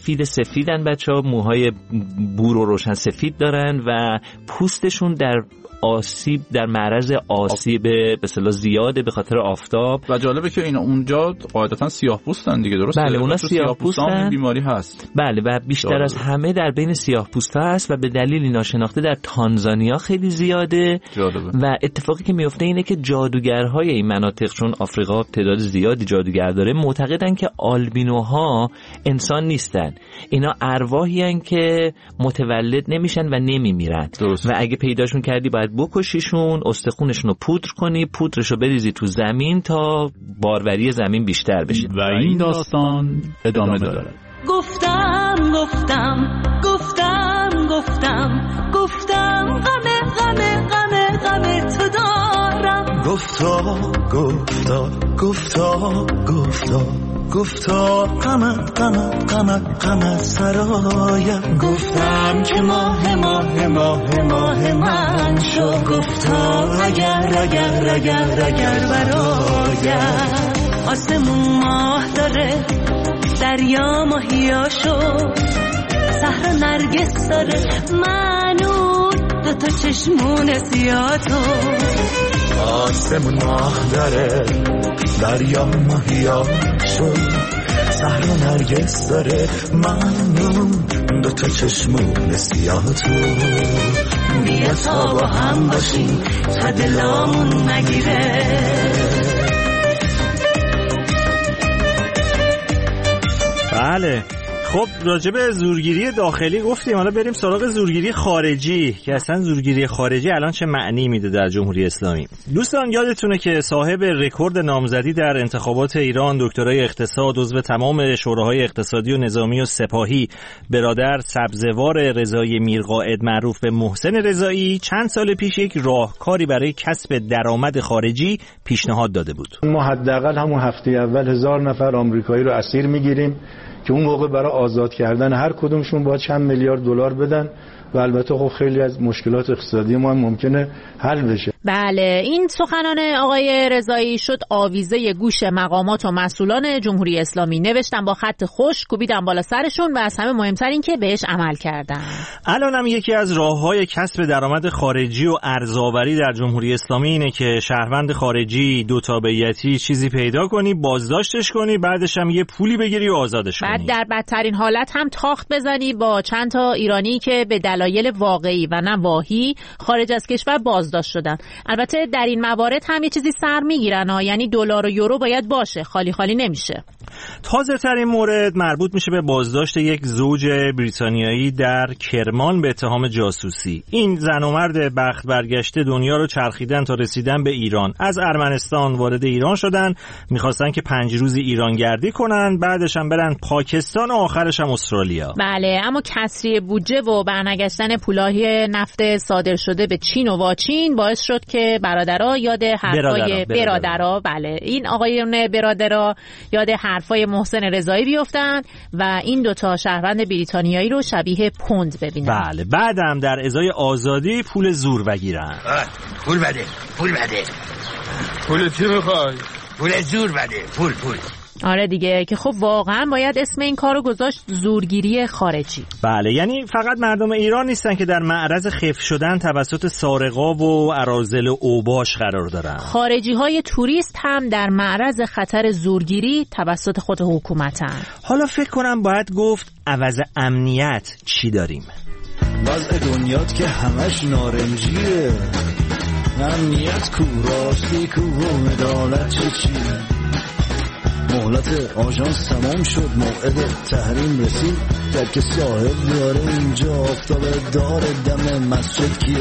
سفیدن بچه‌ها، موهای بور و روشن سفید دارن و پوستشون در آسیب، در معرض آسیب به اصطلاح زیاده به خاطر آفتاب. و جالبه که اینا اونجا قاعدتا سیاه‌پوستن دیگه، درسته؟ بله، اونا سیاه‌پوستن، بیماری هست. بله، و بیشتر جالبه. از همه در بین سیاه‌پوستا هست و به دلیل ناشناخته در تانزانیا خیلی زیاده. جالبه. و اتفاقی که میفته اینه که جادوگرهای این مناطق، چون آفریقا تعداد زیادی جادوگر داره، معتقدن که آلبینوها انسان نیستن، اینا ارواحی ان که متولد نمیشن و نمیمیرن و اگه پیداشون کردی باید بکشیشون، استخونشون رو پودر کنی، پودرشو بریزی تو زمین تا باروری زمین بیشتر بشه. و این داستان ادامه داره. گفتم غم تو دارم. گفتا غم سرایم. گفتم که ماه من شو. گفتا اگر برایم. آسمون ماه داره، دریا ماهیا شو، صحرا نرگس داره، منو دو تا چشمون سیاه تو. آسمون ماه داره، دریا ماهیا شو، صحرا نرگس داره، منو دو تا چشمون سیاه تو. بیا تا با هم باشیم تا دلامون نگیره. بله، خب راجب زورگیری داخلی گفتیم، حالا بریم سراغ زورگیری خارجی که اصلا زورگیری خارجی الان چه معنی میده در جمهوری اسلامی. دوستان یادتونه که صاحب رکورد نامزدی در انتخابات ایران، دکترای اقتصاد، عضو تمام شوراهای اقتصادی و نظامی و سپاهی، برادر سبزوار رضایی میرقائد معروف به محسن رضایی، چند سال پیش یک راهکاری برای کسب درآمد خارجی پیشنهاد داده بود. ما حداقل همون هفته اول 1000 نفر آمریکایی رو اسیر میگیریم که اون موقع برای آزاد کردن هر کدومشون باید چند میلیارد دلار بدن و البته خب خیلی از مشکلات اقتصادی ما هم ممکنه حل بشه. بله، این سخنان آقای رضایی شد آویزه گوش مقامات و مسئولان جمهوری اسلامی. نوشتن با خط خوش، کوبیدن بالا سرشون و از همه مهمتر این که بهش عمل کردن. الان هم یکی از راه‌های کسب درآمد خارجی و ارزآوری در جمهوری اسلامی اینه که شهروند خارجی دو تابعیتی چیزی پیدا کنی، بازداشتش کنی، بعدش هم یه پولی بگیری و آزادش کنی. بعد در بدترین حالت هم تاخت بزنی با چند تا ایرانی که به دلایل واقعی و نه واهی خارج از کشور بازداشت شدن. البته در این موارد هم یه چیزی سر میگیرن، یعنی دلار و یورو باید باشه، خالی خالی نمیشه. تازه ترین مورد مربوط میشه به بازداشت یک زوج بریتانیایی در کرمان به اتهام جاسوسی. این زن و مرد بخت برگشته دنیا رو چرخیدن تا رسیدن به ایران. از ارمنستان وارد ایران شدن، میخواستن که 5 روزی ایران گردی کنن، بعدش هم برن پاکستان و آخرش هم استرالیا. بله، اما کسری بودجه و برنگشتن پولای نفت صادر شده به چین و واچین باعث شد که برادرها یاد حرفای برادرها، بله این آقایون برادرها یاد حرفای محسن رضایی بیفتن و این دوتا شهروند بریتانیایی رو شبیه پوند ببینن. بله، بعدم در ازای آزادی پول زور بگیرن. پول بده. پول چی میخوای؟ پول زور بده، پول. آره دیگه، که خب واقعا باید اسم این کارو گذاشت زورگیری خارجی. بله، یعنی فقط مردم ایران نیستن که در معرض خفت شدن توسط سارقا و اراذل و اوباش قرار دارن. خارجی‌های توریست هم در معرض خطر زورگیری توسط خود حکومتن. حالا فکر کنم باید گفت عوض امنیت چی داریم؟ وضع دنیات که همش نارنجیه، امنیت کو، راستی کو و عدالت چی؟ مهلت آژانس تمام شد، موعد تحریم رسید، در که صاحب بیاره اینجا آفتاب دار دم مسجد کیه؟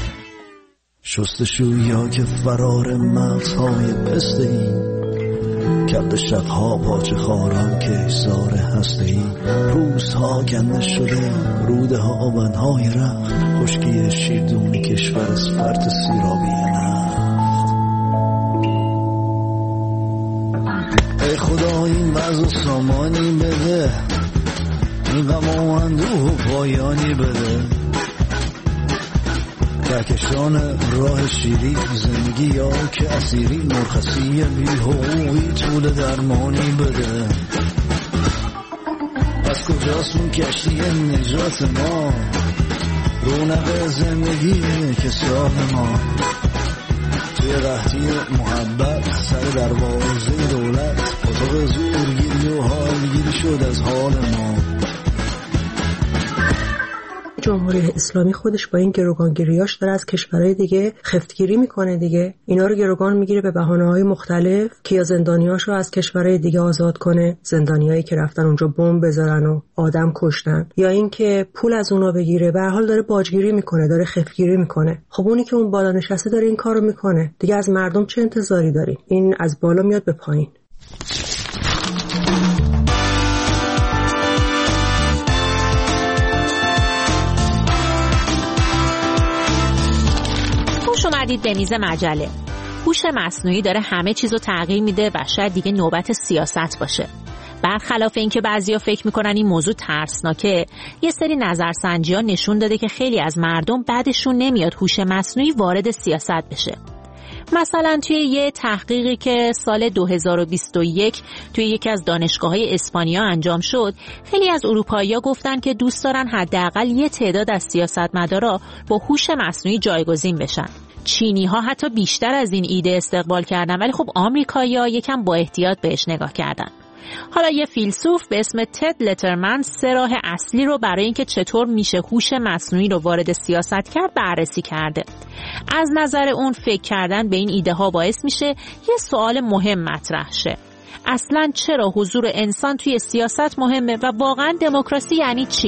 شستشویی که فرار مغزهای پسته ای، کرد شبها پاچه خاران که ایثار هسته ای، روزها کنده شده روده ها بنهای رخت، خشکی شیردونی کشور از فرط سیرابی نخت. ای خدا این وضع سامانی بده، این غم و اندوه و پایانی بده، کهکشان راه شیری زندگی یا که اسیری، مرخصی بی‌حقوقی طول درمانی بده. از کجاست اون کشتی نجات ما، رونق زندگی که سال ما، توی قحطی محبت سر دروازه دولت، اتاق زورگیری و حالگیری شد از حال ما. جمهوری اسلامی خودش با این گروگانگیریاش داره از کشورهای دیگه خفتگیری میکنه دیگه. اینا رو گروگان میگیره به بهانه‌های مختلف که یا زندانیاش رو از کشورهای دیگه آزاد کنه، زندانیایی که رفتن اونجا بمب بذارن و آدم کشتن، یا اینکه پول از اونا بگیره. به هر حال داره باجگیری میکنه، داره خفتگیری میکنه. خب اونی که اون بالا نشسته داره این کارو میکنه دیگه، از مردم چه انتظاری داری؟ این از بالا میاد به پایین. اومدید به میز مجله. هوش مصنوعی داره همه چیزو تغییر میده و شاید دیگه نوبت سیاست باشه. برخلاف اینکه بعضیا فکر میکنن این موضوع ترسناکه، یه سری نظرسنجی‌ها نشون داده که خیلی از مردم بعدشون نمیاد هوش مصنوعی وارد سیاست بشه. مثلا توی یه تحقیقی که سال 2021 توی یکی از دانشگاه‌های اسپانیا انجام شد، خیلی از اروپایی‌ها گفتن که دوست دارن حداقل یه تعداد از سیاستمدارا با هوش مصنوعی جایگزین بشن. چینی‌ها حتی بیشتر از این ایده استقبال کردن، ولی خب آمریکایی‌ها یکم با احتیاط بهش نگاه کردن. حالا یه فیلسوف به اسم تد لترمن 3 راه اصلی رو برای اینکه چطور میشه هوش مصنوعی رو وارد سیاست کرد بررسی کرده. از نظر اون فکر کردن به این ایده ها باعث میشه یه سوال مهم مطرح شه. اصلاً چرا حضور انسان توی سیاست مهمه و واقعاً دموکراسی یعنی چی؟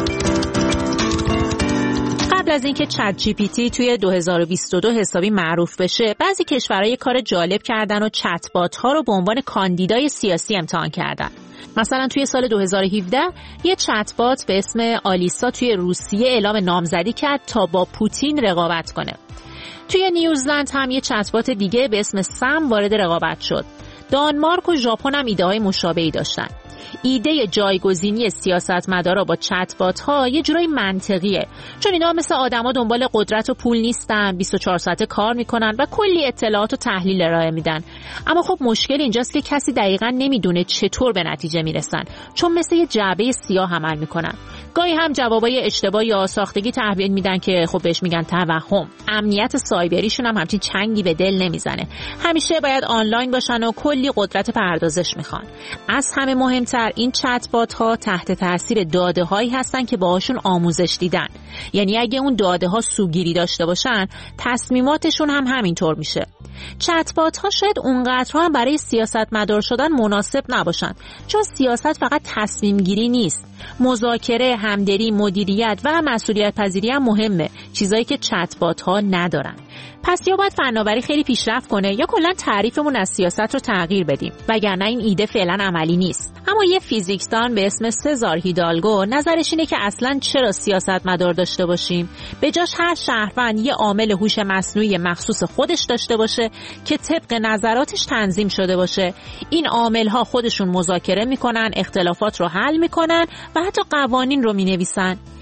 قبل از اینکه چت جی پی تی توی 2022 حسابی معروف بشه، بعضی کشورها یه کار جالب کردن و چت بات ها رو به عنوان کاندیدای سیاسی امتحان کردن. مثلا توی سال 2017 یه چت بات به اسم آلیسا توی روسیه اعلام نامزدی کرد تا با پوتین رقابت کنه. توی نیوزلند هم یه چت بات دیگه به اسم سم وارد رقابت شد. دانمارک و ژاپن هم ایده‌های مشابهی داشتن. ایده جایگزینی سیاستمدارا با چت بات ها یه جورایی منطقیه، چون اینا مثل آدما دنبال قدرت و پول نیستن، 24 ساعته کار میکنن و کلی اطلاعات و تحلیل ارائه میدن. اما خب مشکل اینجاست که کسی دقیقاً نمیدونه چطور به نتیجه میرسن، چون مثل یه جعبه سیاه عمل میکنن. گاهی هم جوابای اشتباه یا ساختگی تحویل میدن که خب بهش میگن توهم. امنیت سایبریشون هم همچین چنگی به دل نمیزنه. همیشه باید آنلاین باشن و کلی قدرت پردازش میخوان. از همه مهمتر این چت بات ها تحت تاثیر داده هایی هستن که باهاشون آموزش دیدن. یعنی اگه اون داده ها سوگیری داشته باشن، تصمیماتشون هم همینطور میشه. چت بات ها شاید اونقدرها هم برای سیاستمدار شدن مناسب نباشن، چون سیاست فقط تصمیم گیری نیست. مذاکره، همدلی، مدیریت و مسئولیت پذیری هم مهمه، چیزایی که چت بات ها ندارن. پس یا باید فناوری خیلی پیشرفت کنه یا کلا تعریفمون از سیاست رو تغییر بدیم، وگرنه این ایده فعلا عملی نیست. اما یه فیزیکدان به اسم سزار هیدالگو نظرش اینه که اصلا چرا سیاستمدار داشته باشیم، به جاش هر شهروند یه عامل هوش مصنوعی مخصوص خودش داشته باشه که طبق نظراتش تنظیم شده باشه. این عامل‌ها خودشون مذاکره میکنن، اختلافات رو حل میکنن و حتی قوانین رو مینویسن.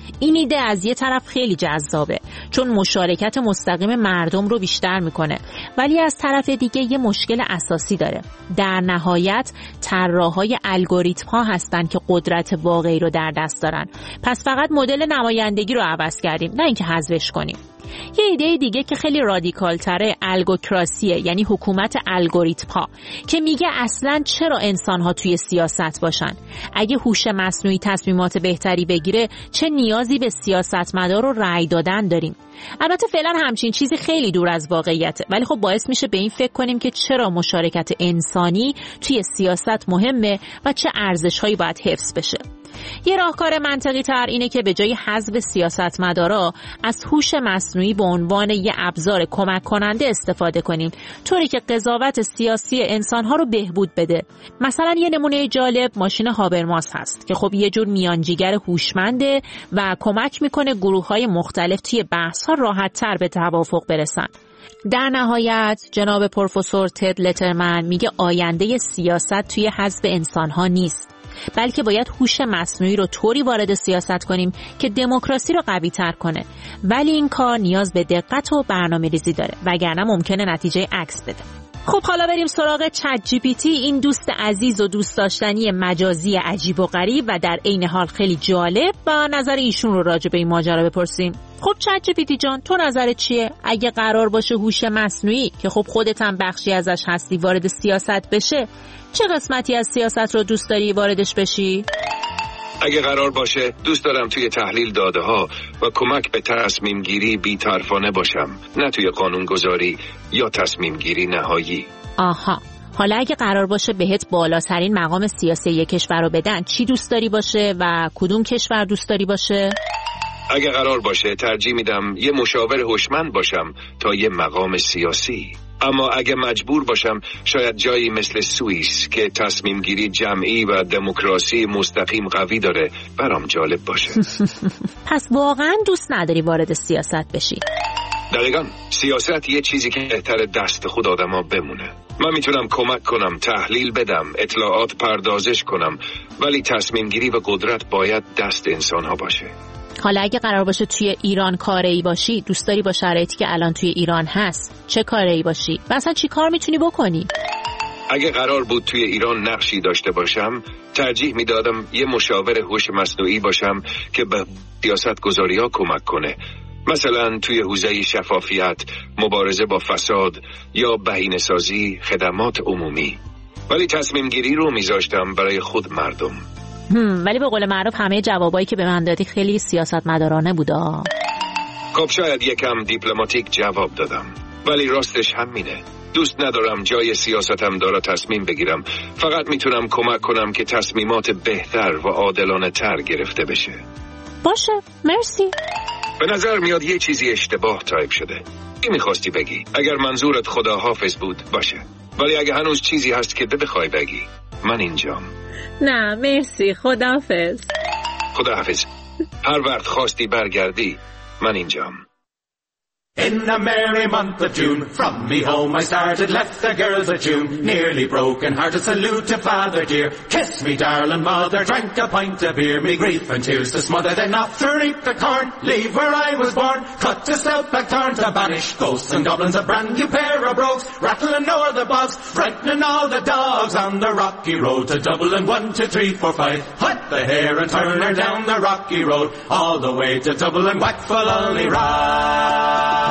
این ایده از یه طرف خیلی جذابه چون مشارکت مستقیم مردم رو بیشتر میکنه، ولی از طرف دیگه یه مشکل اساسی داره. در نهایت طراحای الگوریتم‌ها هستن که قدرت واقعی رو در دست دارن. پس فقط مدل نمایندگی رو عوض کردیم، نه اینکه حذفش کنیم. یه ایده دیگه که خیلی رادیکال تره الگوکراسیه، یعنی حکومت الگوریتم‌ها، که میگه اصلاً چرا انسان‌ها توی سیاست باشن؟ اگه هوش مصنوعی تصمیمات بهتری بگیره چه نیازی به سیاستمدار و رأی دادن داریم؟ البته فعلا همچین چیزی خیلی دور از واقعیته، ولی خب باعث میشه به این فکر کنیم که چرا مشارکت انسانی توی سیاست مهمه و چه ارزش‌هایی باید حفظ بشه. یه راهکار منطقی تر اینه که به جای حذف سیاستمدارا از هوش مصنوعی به عنوان یه ابزار کمک کننده استفاده کنیم، طوری که قضاوت سیاسی انسان‌ها رو بهبود بده. مثلا یه نمونه جالب ماشین هابرماس هست که خب یه جور میانجیگر هوشمنده و کمک میکنه گروه‌های مختلف توی بحث‌ها راحت‌تر به توافق برسن. در نهایت جناب پروفسور تد لترمن میگه آینده سیاست توی حذف انسان‌ها نیست، بلکه باید هوش مصنوعی رو طوری وارد سیاست کنیم که دموکراسی رو قوی تر کنه، ولی این کار نیاز به دقت و برنامه‌ریزی داره، وگرنه ممکنه نتیجه عکس بده. خب حالا بریم سراغ چت جی پی تی، این دوست عزیز و دوست داشتنی مجازی عجیب و غریب و در عین حال خیلی جالب، و نظر ایشون رو راجع به این ماجرا بپرسیم. خب چت جی پی تی جان، تو نظرت چیه؟ اگه قرار باشه هوش مصنوعی که خب خودت هم بخشی ازش هستی وارد سیاست بشه، چه قسمتی از سیاست رو دوست داری واردش بشی؟ اگه قرار باشه دوست دارم توی تحلیل داده ها و کمک به تصمیم گیری بی‌طرفانه باشم، نه توی قانون گذاری یا تصمیم گیری نهایی. آها، حالا اگه قرار باشه بهت بالاترین مقام سیاسی یک کشور رو بدن، چی دوست داری باشه و کدوم کشور دوست داری باشه؟ اگه قرار باشه ترجیح میدم یه مشاور هوشمند باشم تا یه مقام سیاسی. اما اگه مجبور باشم شاید جایی مثل سوئیس که تصمیم گیری جمعی و دموکراسی مستقیم قوی داره برام جالب باشه. پس واقعا دوست نداری وارد سیاست بشی؟ دقیقاً، سیاست یه چیزی که بهتر دست خود آدما بمونه. من میتونم کمک کنم، تحلیل بدم، اطلاعات پردازش کنم، ولی تصمیم گیری و قدرت باید دست انسان‌ها باشه. حالا اگه قرار باشه توی ایران کاره‌ای باشی، دوست داری با شرایطی که الان توی ایران هست چه کاره‌ای باشی؟ مثلا چی کار میتونی بکنی؟ اگه قرار بود توی ایران نقشی داشته باشم، ترجیح میدادم یه مشاور هوش مصنوعی باشم که به سیاست گذاری‌ها کمک کنه. مثلا توی حوزه شفافیت، مبارزه با فساد یا بهینه‌سازی خدمات عمومی. ولی تصمیم گیری رو میذاشتم برای خود مردم. ولی به قول معروف همه جوابایی که به من دادی خیلی سیاستمدارانه بودا. خب شاید یکم دیپلماتیک جواب دادم، ولی راستش همینه. دوست ندارم جای سیاستم داره تصمیم بگیرم. فقط میتونم کمک کنم که تصمیمات بهتر و عادلانه تر گرفته بشه. باشه، مرسی. به نظر میاد یه چیزی اشتباه تایپ شده. چی میخواستی بگی؟ اگر منظورت خداحافظ بود باشه، ولی اگه هنوز چیزی هست که بخوای بگی، من اینجام. نه مرسی، خداحافظ. خداحافظ. هر وقت خواستی برگردی، من اینجام. In the merry month of June, from me home I started, left the girls at June, nearly broken hearted, salute to father dear, kiss me darling mother, drank a pint of beer, me grief and tears to smother, then off to reap the corn, leave where I was born, cut to South Blackthorn to banish ghosts and goblins, a brand new pair of brogues, rattling o'er the bogs, frightening all the dogs on the rocky road to Dublin. 1, 2, 3, 4, 5, hut the hare and turn her down the rocky road, all the way to Dublin, whack for Lolly Ride.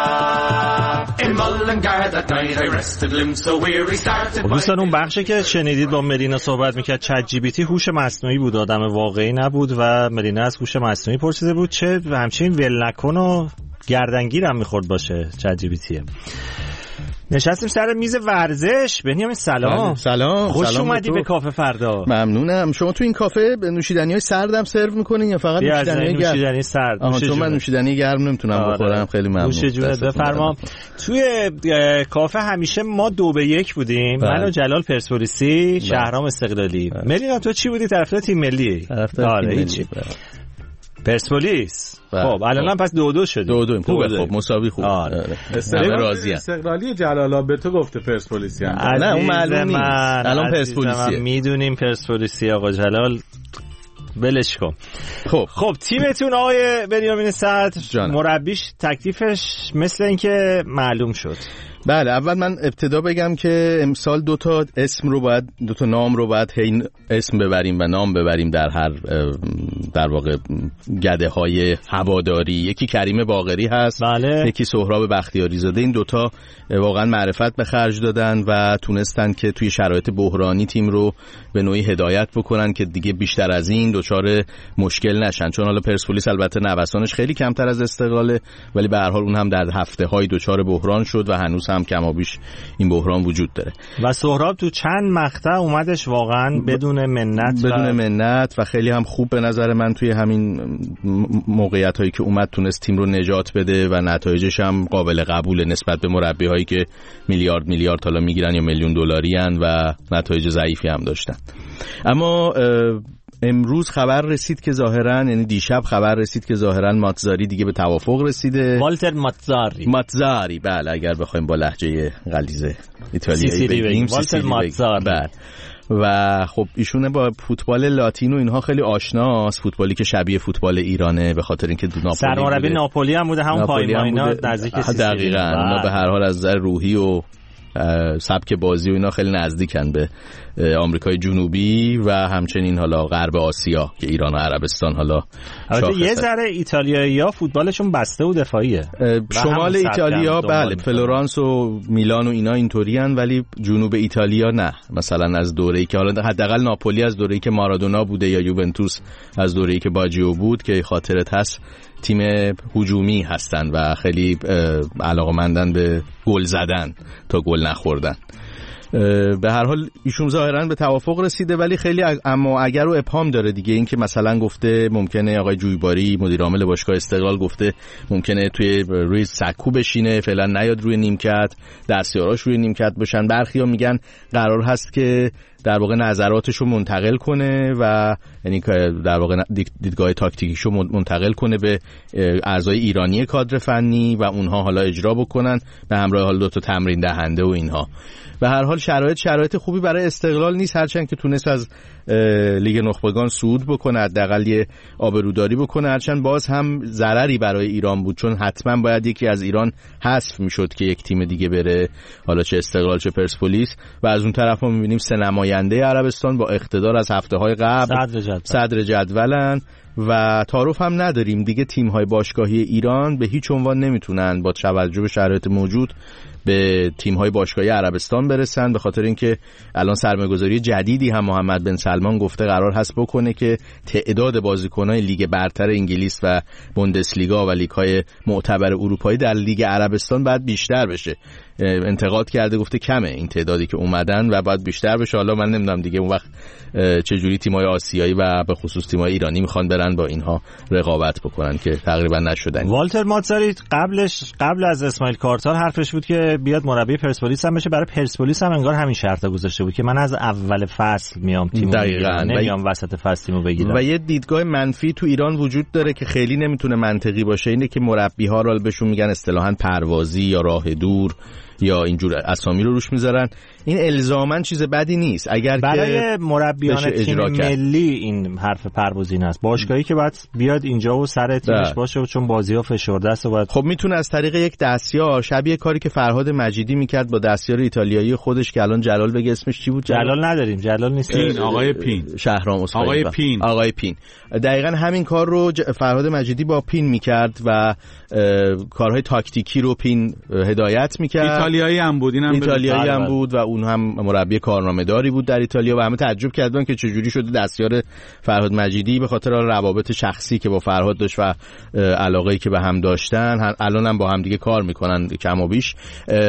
دوستان اون بخشی که شنیدید با ملینا صحبت میکرد چت جی پی تی هوش مصنوعی بود، آدم واقعی نبود و ملینا از هوش مصنوعی پرسیده بود چه همچین ول نکن و گردنگیر هم میخورد باشه چت جی پی تی. نشستیم سر میز ورزش. بنیامین سلام. سلام. خوش اومدی به کافه فردا. ممنونم. شما تو این کافه نوشیدنی‌های سردم سرو می‌کنین یا فقط نوشیدنی سرد؟ چون من نوشیدنی گرم نمیتونم بخورم. خیلی ممنون. نوش جونت. بفرما. توی کافه همیشه ما 2-1 بودیم. من و جلال پرسپولیسی، شهرام استقلالی. ملینا تو چی بودی؟ طرفدار تیم ملی؟ آره هیچی. پرسپولیس. خب الان پس 2-2 شد. 2-2 خوبه. خب مساوی خوب. استقلالی جلالا به تو گفته پرسپولیسی هم. نه اون معلوم نیست. الان پرسپولیسی میدونیم پرسپولیسی. آقا جلال ولش کن. خب تیمتون آقای بنیامین صدر مربیش تکلیفش مثل اینکه معلوم شد. بله، اول من ابتدا بگم که امسال دو تا نام رو باید اسم ببریم و نام ببریم در واقع گده های هواداری. یکی کریم باقری هست، بله. یکی سهراب بختیاری زاده. این دوتا واقعا معرفت به خرج دادن و تونستن که توی شرایط بحرانی تیم رو به نوعی هدایت بکنن که دیگه بیشتر از این دچار مشکل نشن، چون حالا پرسپولیس البته نوسانش خیلی کمتر از استقلاله، ولی به هر حال اون هم در هفته‌های دچار بحران شد و هنوز هم کم و بیش این بحران وجود داره. و سهراب تو چند مقطع اومدش واقعا بدون منت و خیلی هم خوب به نظر من توی همین موقعیت‌هایی که اومد تونست تیم رو نجات بده و نتایجش هم قابل قبوله نسبت به مربی‌هایی که میلیارد حالا میگیرن یا میلیون دلاری ان و نتایج ضعیفی هم داشتن. اما امروز خبر رسید که ظاهراً، یعنی دیشب خبر رسید که ظاهراً ماتزاری دیگه به توافق رسیده. والتر ماتزاری، بله، اگر بخوایم با لهجه غلیظ ایتالیایی بگیم والتر ماتزاری. بله. و خب ایشون با فوتبال لاتین و اینها خیلی آشناست، فوتبالی که شبیه فوتبال ایرانه، به خاطر اینکه سرمربی ناپولی هم بوده، همون پایماینا نزدیک سیسیلی. دقیقاً اونا به هر حال از نظر روحی و سبک بازی و اینا خیلی نزدیکن به آمریکای جنوبی و همچنین حالا غرب آسیا که ایران و عربستان حالا یه ذره ایتالیایی‌ها فوتبالشون بسته و دفاعیه. شمال ایتالیا بله، فلورانس و میلان و اینا اینطورین، ولی جنوب ایتالیا نه. مثلا از دوره‌ای که حالا حداقل ناپولی از دوره‌ای که مارادونا بوده یا یوونتوس از دوره‌ای که باجیو بود که خاطرت هست، تیم هجومی هستن و خیلی علاقه‌مندن به گل زدن تا گل نخوردن. به هر حال ایشون ظاهراً به توافق رسیده، ولی خیلی اما اگر و ابهام داره دیگه. این که مثلا گفته ممکنه آقای جویباری مدیر عامل باشگاه استقلال گفته ممکنه روی سکو بشینه، فعلا نیاد روی نیمکت، دستیاراش روی نیمکت باشن. برخیا میگن قرار هست که در واقع نظراتشو منتقل کنه و یعنی در واقع دیدگاه تاکتیکیشو منتقل کنه به اعضای ایرانی کادر فنی و اونها حالا اجرا بکنن به همراه حال دو تا تمرین دهنده و اینها. به هر حال شرایط خوبی برای استقلال نیست، هرچند که تونست از لیگ نخبگان صعود بکنه، حداقل یه آبروداری بکنه، هرچند باز هم ضرری برای ایران بود، چون حتما باید یکی از ایران حذف میشد که یک تیم دیگه بره، حالا چه استقلال چه پرسپولیس. و از اون طرف ما میبینیم سه نماینده عربستان با اقتدار از هفته‌های قبل صدر جدولن و تعارف هم نداریم دیگه. تیم‌های باشگاهی ایران به هیچ عنوان نمیتونن با توجه به شرایط موجود به تیم‌های باشگاهی عربستان برسن، به خاطر اینکه الان سرمایه‌گذاری جدیدی هم محمد بن سلمان گفته قرار هست بکنه که تعداد بازیکن‌های لیگ برتر انگلیس و بوندسلیگا و لیگ‌های معتبر اروپایی در لیگ عربستان باید بیشتر بشه. انتقاد کرده، گفته کمه این تعدادی که اومدن و باید بیشتر بشه. حالا من نمیدونم دیگه اون وقت چجوری تیم‌های آسیایی و به خصوص تیم‌های ایرانی میخوان برن با اینها رقابت بکنن که تقریبا نشدن. والتر ماتزاری قبل از اسماعیل کارتال حرفش بود که بیاد مربی پرسپولیس هم بشه. برای پرسپولیس هم انگار همین شرط گذاشته بود که من از اول فصل میام تیمو بگیرم، نمیام وسط فصل تیمو بگیرم. و یه دیدگاه منفی تو ایران وجود داره که خیلی نمیتونه منطقی باشه، اینه که مربی‌ها رو بهشون میگن اصطلاحاً پروازی یا راه دور یا اینجور اسامی رو روش میذارن. این الزاماً چیز بدی نیست اگر برای مربیان تیم ملی این حرف پروازی است. باشگاهی که باید بیاد اینجا و سر تیمش باشه، چون بازی‌ها فشرده است و باید خب میتونه از طریق یک دستیار، شبیه کاری که فرهاد مجیدی میکرد با دستیار ایتالیایی خودش که الان جلال بگه اسمش چی بود؟ جلال نداریم، جلال نیست، آقای پین، شهرام آقای پین دقیقاً همین کار رو فرهاد مجیدی با پین میکرد و کارهای تاکتیکی رو پین هدایت میکرد. ایتالیایی هم بود، ایتالیایی هم بود و اون هم مربی کارنامه‌داری بود در ایتالیا و همه تعجب کردن که چجوری شده دستیار فرهاد مجیدی، به خاطر روابط شخصی که با فرهاد داشت و علاقه‌ای که به هم داشتن. الان هم با هم دیگه کار میکنن کم و بیش.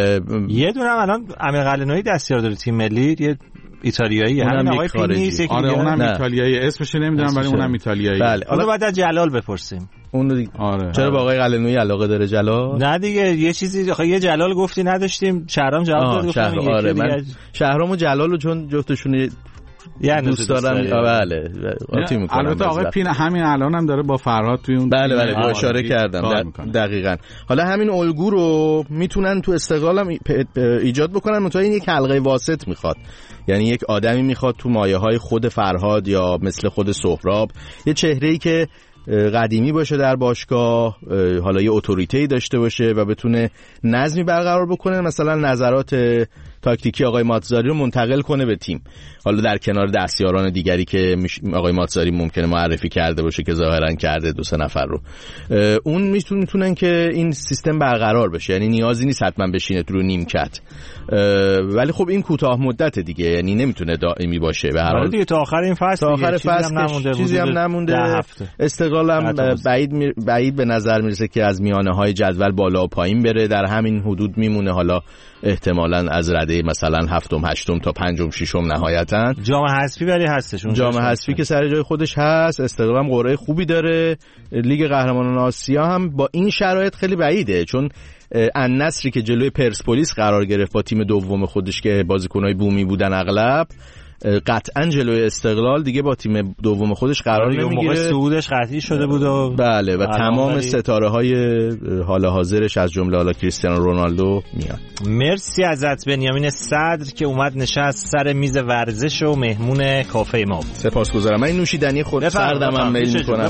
یه دونه هم الان امیر قلعه‌نویی دستیار داره تیم ملی، یه ایتالیایی، همین آقای پین نیست. آره اونم ایتالیایی، اسمش نمیدونم ولی اونم ایتالیایی. بله حالا بعد از جلال بپرسیم. آره. چرا با آقای قلعه‌نویی علاقه داره جلال؟ نه دیگه یه چیزی یه جلال گفتی نداشتیم، شهرام جواب داد. آره من شهرام و جلال چون جفتشون دوست دارن. بله قاطی میکنم. البته آقای پین همین الان هم داره با فرهاد توی اون بله اشاره کردم دقیقاً. حالا همین الگو رو میتونن تو استقلال هم ایجاد بکنن، منتها این یک حلقه واسط میخواد. یعنی یک آدمی میخواد تو مایه‌های خود فرهاد یا مثل خود سهراب یه چهره‌ای که قدیمی باشه در باشگاه، حالا یه اتوریتی داشته باشه و بتونه نظمی برقرار بکنه، مثلا نظرات تاکتیکی آقای ماتزاری رو منتقل کنه به تیم، حالا در کنار دستیاران دیگری که آقای ماتزاری ممکنه معرفی کرده باشه که ظاهرا کرده 2-3 نفر رو. اون میتونن که این سیستم برقرار بشه، یعنی نیازی نیست حتما بشینه تو نیمکت، ولی خب این کوتاه مدت دیگه، یعنی نمیتونه دائمی باشه. به هر حال دیگه تا آخر این فصل تا آخر فصل چیزی هم نمونده. استقلال هم بعید به نظر میرسه که از میانه‌های جدول بالا و پایین بره، در همین حدود میمونه. حالا احتمالاً از رده مثلا 7م 8م تا 5م 6م نهایتاً. جام حذفی ولی هستش اون جام حذفی که سر جای خودش هست. استقلال هم قرعه خوبی داره. لیگ قهرمانان آسیا هم با این شرایط خیلی بعیده، چون النصری که جلوی پرسپولیس قرار گرفت با تیم دوم خودش که بازیکن‌های بومی بودن اغلب، قطعا جلوی استقلال دیگه با تیم دوم خودش قرار نمیگیره. موقع صعودش قطعی شده بود و بله و تمام ستاره‌های حال حاضرش از جمله حالا کریستیانو رونالدو میاد. مرسی ازت بنیامین صدر که اومد نشست سر میز ورزش و مهمون کافه ما. سپاسگزارم. من این نوشیدنی خود سردم هم میل میکنم.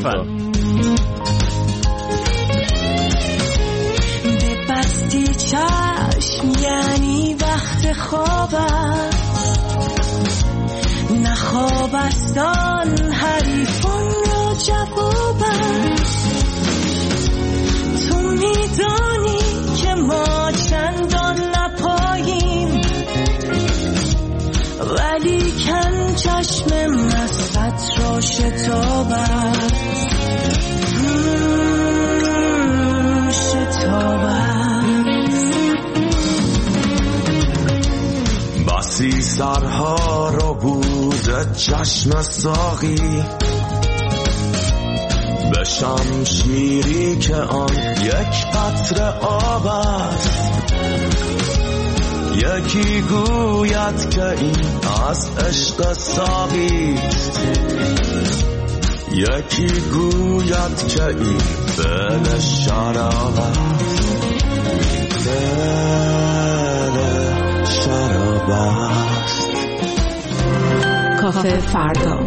بستی چشم یعنی وقت خواب نخواب استان حریفان را جواب تو میدانی که ما چندان نپاییم، ولی کن چشم مستت را شتاب بسی سرها را بوده چشم ساقی به شمشیری که آن یک قطره آب است. یکی گوید که این از عشق ساقی است، یکی گوید که این بل شراب است، بل شراب است. کافه فردا.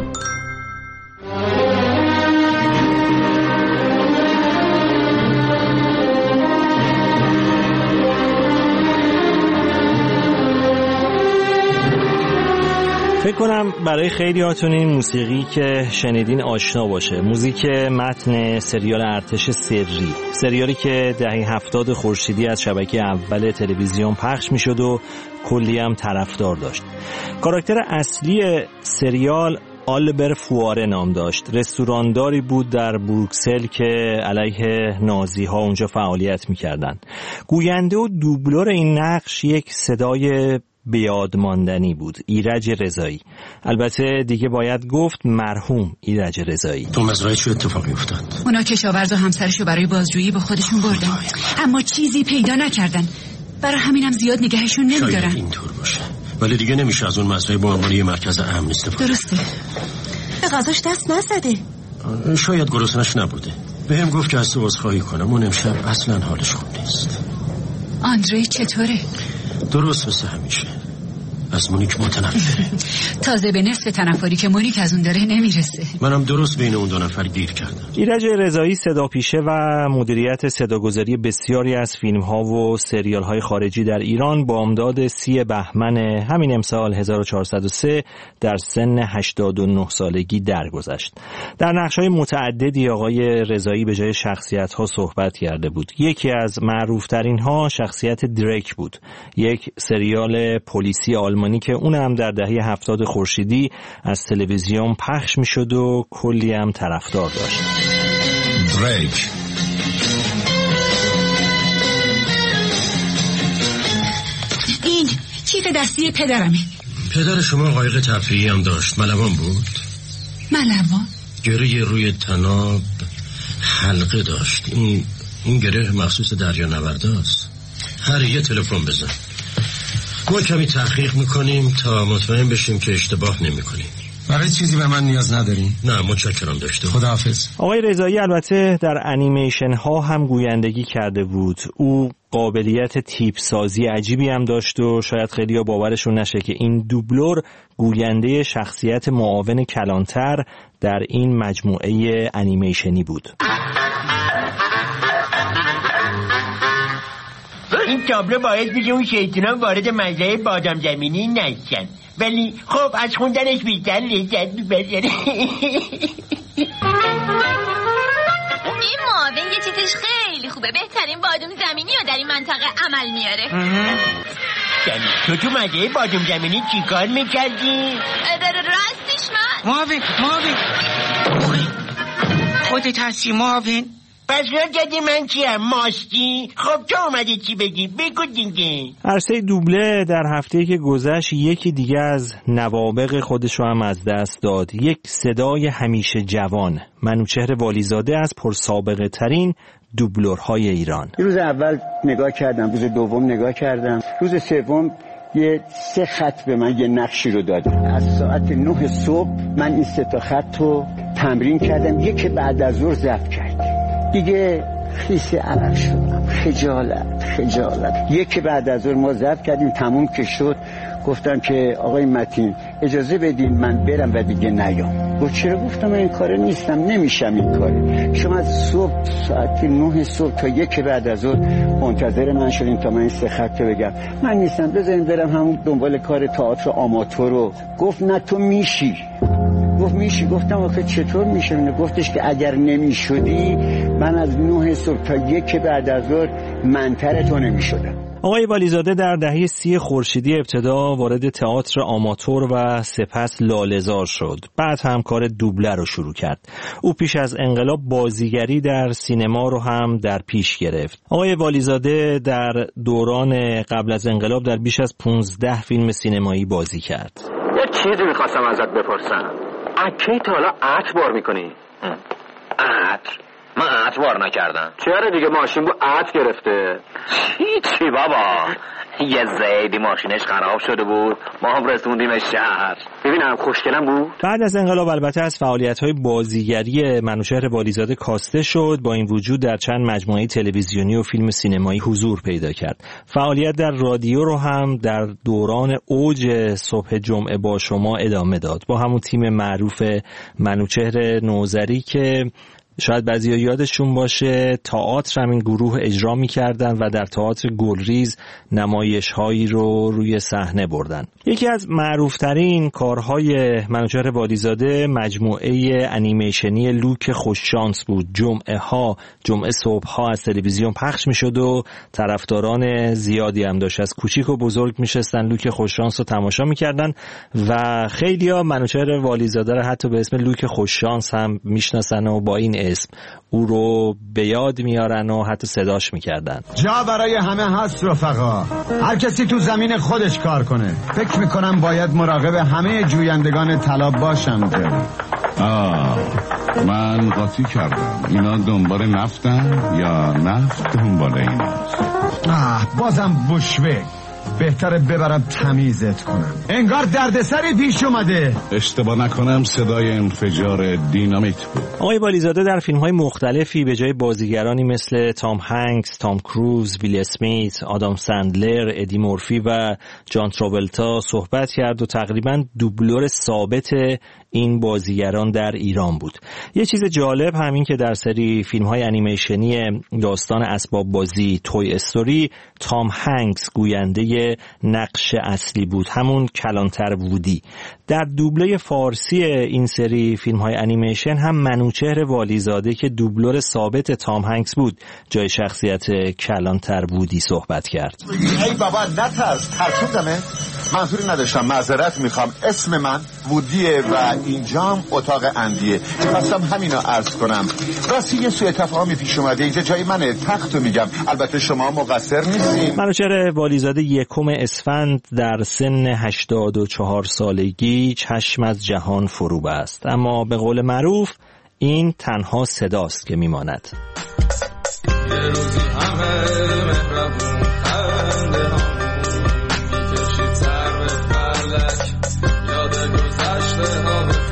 فکر کنم برای خیلی هاتون این موسیقی که شنیدین آشنا باشه. موزیک متن سریال ارتش سری، سریالی که دهه 70 خورشیدی از شبکه اول تلویزیون پخش میشد و کلی هم طرفدار داشت. کاراکتر اصلی سریال آلبر فواره نام داشت. رستورانداری بود در بروکسل که علیه نازی ها اونجا فعالیت میکردن. گوینده و دوبلور این نقش یک صدای بیاد ماندنی بود، ایرج رضایی. البته دیگه باید گفت مرحوم ایرج رضایی. تو مزرعه چه اتفاقی افتاد؟ اونا کشاورز و همسرشو برای بازجویی به خودشون بردن، اما چیزی پیدا نکردن، برای همینم زیاد نگهشون نمیدارن. شاید اینطور باشه، ولی دیگه نمیشه از اون مزرعه به عنوان یه مرکز امن استفاده. درسته، به غذاش دست نزده. شاید گرسنش نبوده. بهم گفت که از تو عذرخواهی کنم. اون امشب اصلا حالش خوب نیست. آندری چطوره؟ درست مثل همیشه. از مونیک متنفره. تازه به نصف تنفری که مونیک از اون داره نمیرسه. منم درست بین اون دو نفر گیر کردم. ایرج رضایی صداپیشه و مدیریت صداگذاری بسیاری از فیلم‌ها و سریال‌های خارجی در ایران با امداد 30 بهمن همین امسال 1403 در سن 89 سالگی درگذشت. در نقش‌های متعددی آقای رضایی به جای شخصیت‌ها صحبت کرده بود. یکی از معروف‌ترین‌ها شخصیت دریک بود، یک سریال پلیسی آلمانی که اون هم در دهه 70 خورشیدی از تلویزیون پخش میشد و کلی هم طرفدار داشت. دریک. این کیف دستی پدرمه. پدر شما قایق تفریحی هم داشت، ملوان بود؟ ملوان؟ گره روی تناب حلقه داشت. این گره مخصوص دریانورداست. هر یه تلفن بزن. ما کمی تحقیق میکنیم تا مطمئن بشیم که اشتباه نمیکنیم. برای چیزی به من نیاز ندارین؟ نه متشکرم داشته. خداحافظ. آقای رضایی البته در انیمیشن ها هم گویندگی کرده بود. او قابلیت تیپ سازی عجیبی هم داشت و شاید خیلی‌ها باورشون نشه که این دوبلور گوینده شخصیت معاون کلانتر در این مجموعه انیمیشنی بود. این تابلو باعث میشه اون شیطونا وارد مزرعه بادام زمینی نشن، ولی خب از خوندنش بیشتر لذت میبره. این معاون یه چیزش خیلی خوبه، بهترین بادام زمینی رو در این منطقه عمل میاره. تو مزرعه بادام زمینی چی کار میکردی؟ راستش من معاون خودت هستی معاون؟ پس را جدی من چیم؟ ماستی؟ خب تو اومدی چی بگی؟ بگو دیگه. عرصه دوبله در هفته‌ای که گذشت یکی دیگه از نوابغ خودش رو هم از دست داد. یک صدای همیشه جوان، منوچهر والیزاده از پرسابقه ترین دوبلورهای ایران. روز اول نگاه کردم، روز دوم نگاه کردم، روز سوم یه 3 خط به من یه نقشی رو داد. از ساعت 9 صبح من این 3 خط رو تمرین کردم. یکی بعد از ظهر ضبط کردم. دیگه خیس عرق شدم. خجالت. یکی بعد از ظهر ما ضبط کردیم، تموم که شد گفتم که آقای متین اجازه بدین من برم و دیگه نیام. گفت چرا؟ گفتم این کار نیستم، نمیشم این کاره. شما از صبح ساعت 9 صبح تا یک بعد از ظهر منتظر من شدین تا من این 3 خط بگم. من نیستم، بذارین برم همون دنبال کار تئاتر آماتور رو. گفت نه تو میشی. گفتم آخه چطور میشه؟ گفتش که اگر نمیشدی من از 9 صبح تا یک بعد از ظهر منتر تو نمیشدم. آقای والیزاده در دهه 30 خورشیدی ابتدا وارد تئاتر آماتور و سپس لاله‌زار شد. بعد هم کار دوبله رو شروع کرد. او پیش از انقلاب بازیگری در سینما رو هم در پیش گرفت. آقای والیزاده در دوران قبل از انقلاب در بیش از 15 فیلم سینمایی بازی کرد. یک چیزی میخواستم ازت بپرسم. اکی تا حالا عطر بار میکنی؟ عطر؟ من عطر بار نکردم. چرا دیگه ماشین بو عطر گرفته؟ هیچی بابا، یه زیدی ماشینش خراب شده بود، ما هم رسوندیم شهر. ببینم خوشگلم بود. بعد از انقلاب البته از فعالیت‌های بازیگری منوچهر والیزاده کاسته شد. با این وجود در چند مجموعه تلویزیونی و فیلم سینمایی حضور پیدا کرد. فعالیت در رادیو رو هم در دوران اوج صبح جمعه با شما ادامه داد با همون تیم معروف منوچهر نوذری که شاید بعضیا یادشون باشه تئاتر هم این گروه اجرا می‌کردن و در تئاتر گلریز نمایش‌هایی رو روی صحنه بردن. یکی از معروف‌ترین کارهای منوچهر والیزاده مجموعه انیمیشنی لوک خوششانس بود. جمعه صبح‌ها از تلویزیون پخش می‌شد و طرفداران زیادی هم داشت. از کوچیک و بزرگ می‌شستن لوک خوششانس رو تماشا می‌کردن و خیلی‌ها منوچهر والیزاده رو حتی به اسم لوک خوششانس هم می‌شناسن و با این اسم او رو به یاد میارن و حتی صداش میکردن. جا برای همه هست رفقا، هر کسی تو زمین خودش کار کنه. فکر میکنم باید مراقب همه جویندگان طلا باشم. من قاطی کردم. اینا دنبال نفتن یا نفت دنبال ایناست؟ بازم بوشوه، بهتره ببرم تمیزت کنم. انگار دردسری پیش اومده. اشتباه نکنم صدای انفجار دینامیت بود. آقای والیزاده در فیلم‌های مختلفی به جای بازیگرانی مثل تام هنگس، تام کروز، ویل اسمیت، آدام سندلر، ادی مورفی و جان تراولتا صحبت کرد و تقریباً دوبلور ثابت این بازیگران در ایران بود. یه چیز جالب همین که در سری فیلم‌های انیمیشنی داستان اسباب بازی توی استوری تام هنگس گوینده نقش اصلی بود، همون کلانتر وودی. در دوبله فارسی این سری فیلم‌های انیمیشن هم منوچهر والیزاده که دوبلور ثابت تام هنگس بود جای شخصیت کلانتر وودی صحبت کرد. ای بابا نترس، ترسوندمه؟ منظوری نداشتم، معذرت میخوام. اسم من وودیه و اینجام اتاق اندیه. خواستم همینو عرض کنم. راستی یه سوء تفاهمی پیش اومده، اینجا جای منه، تختو میگم. البته شما مقصر نیستین. منوچهر والیزاده 1 اسفند در سن 84 سالگی چشم از جهان فرو بست، اما به قول معروف این تنها صداست که میماند. یه روزی همه مهربون خنده ها میکشید سر به فلک، یاد گذشته ها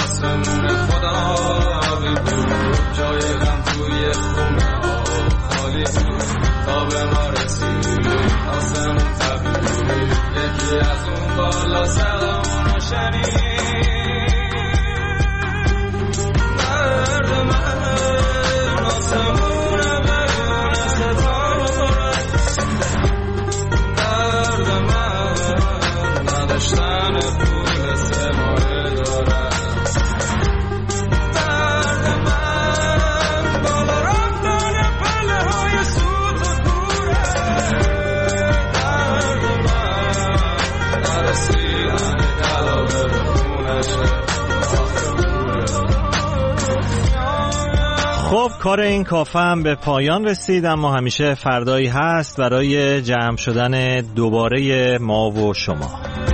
آسمون خدا بود جای غم توی خونه ها خالی بود تا به ما رسید آسمون طبیعی یکی از اون بالا صدامون رو شنید درد من آسمون بدون ستاره درد من نداشتن پول سماره داره درد من بالا رفتن پله های سوت و کوره درد من نرسیدن کلابه به خونشه خب کار این کافه هم به پایان رسید، اما همیشه فردایی هست برای جمع شدن دوباره ما و شما.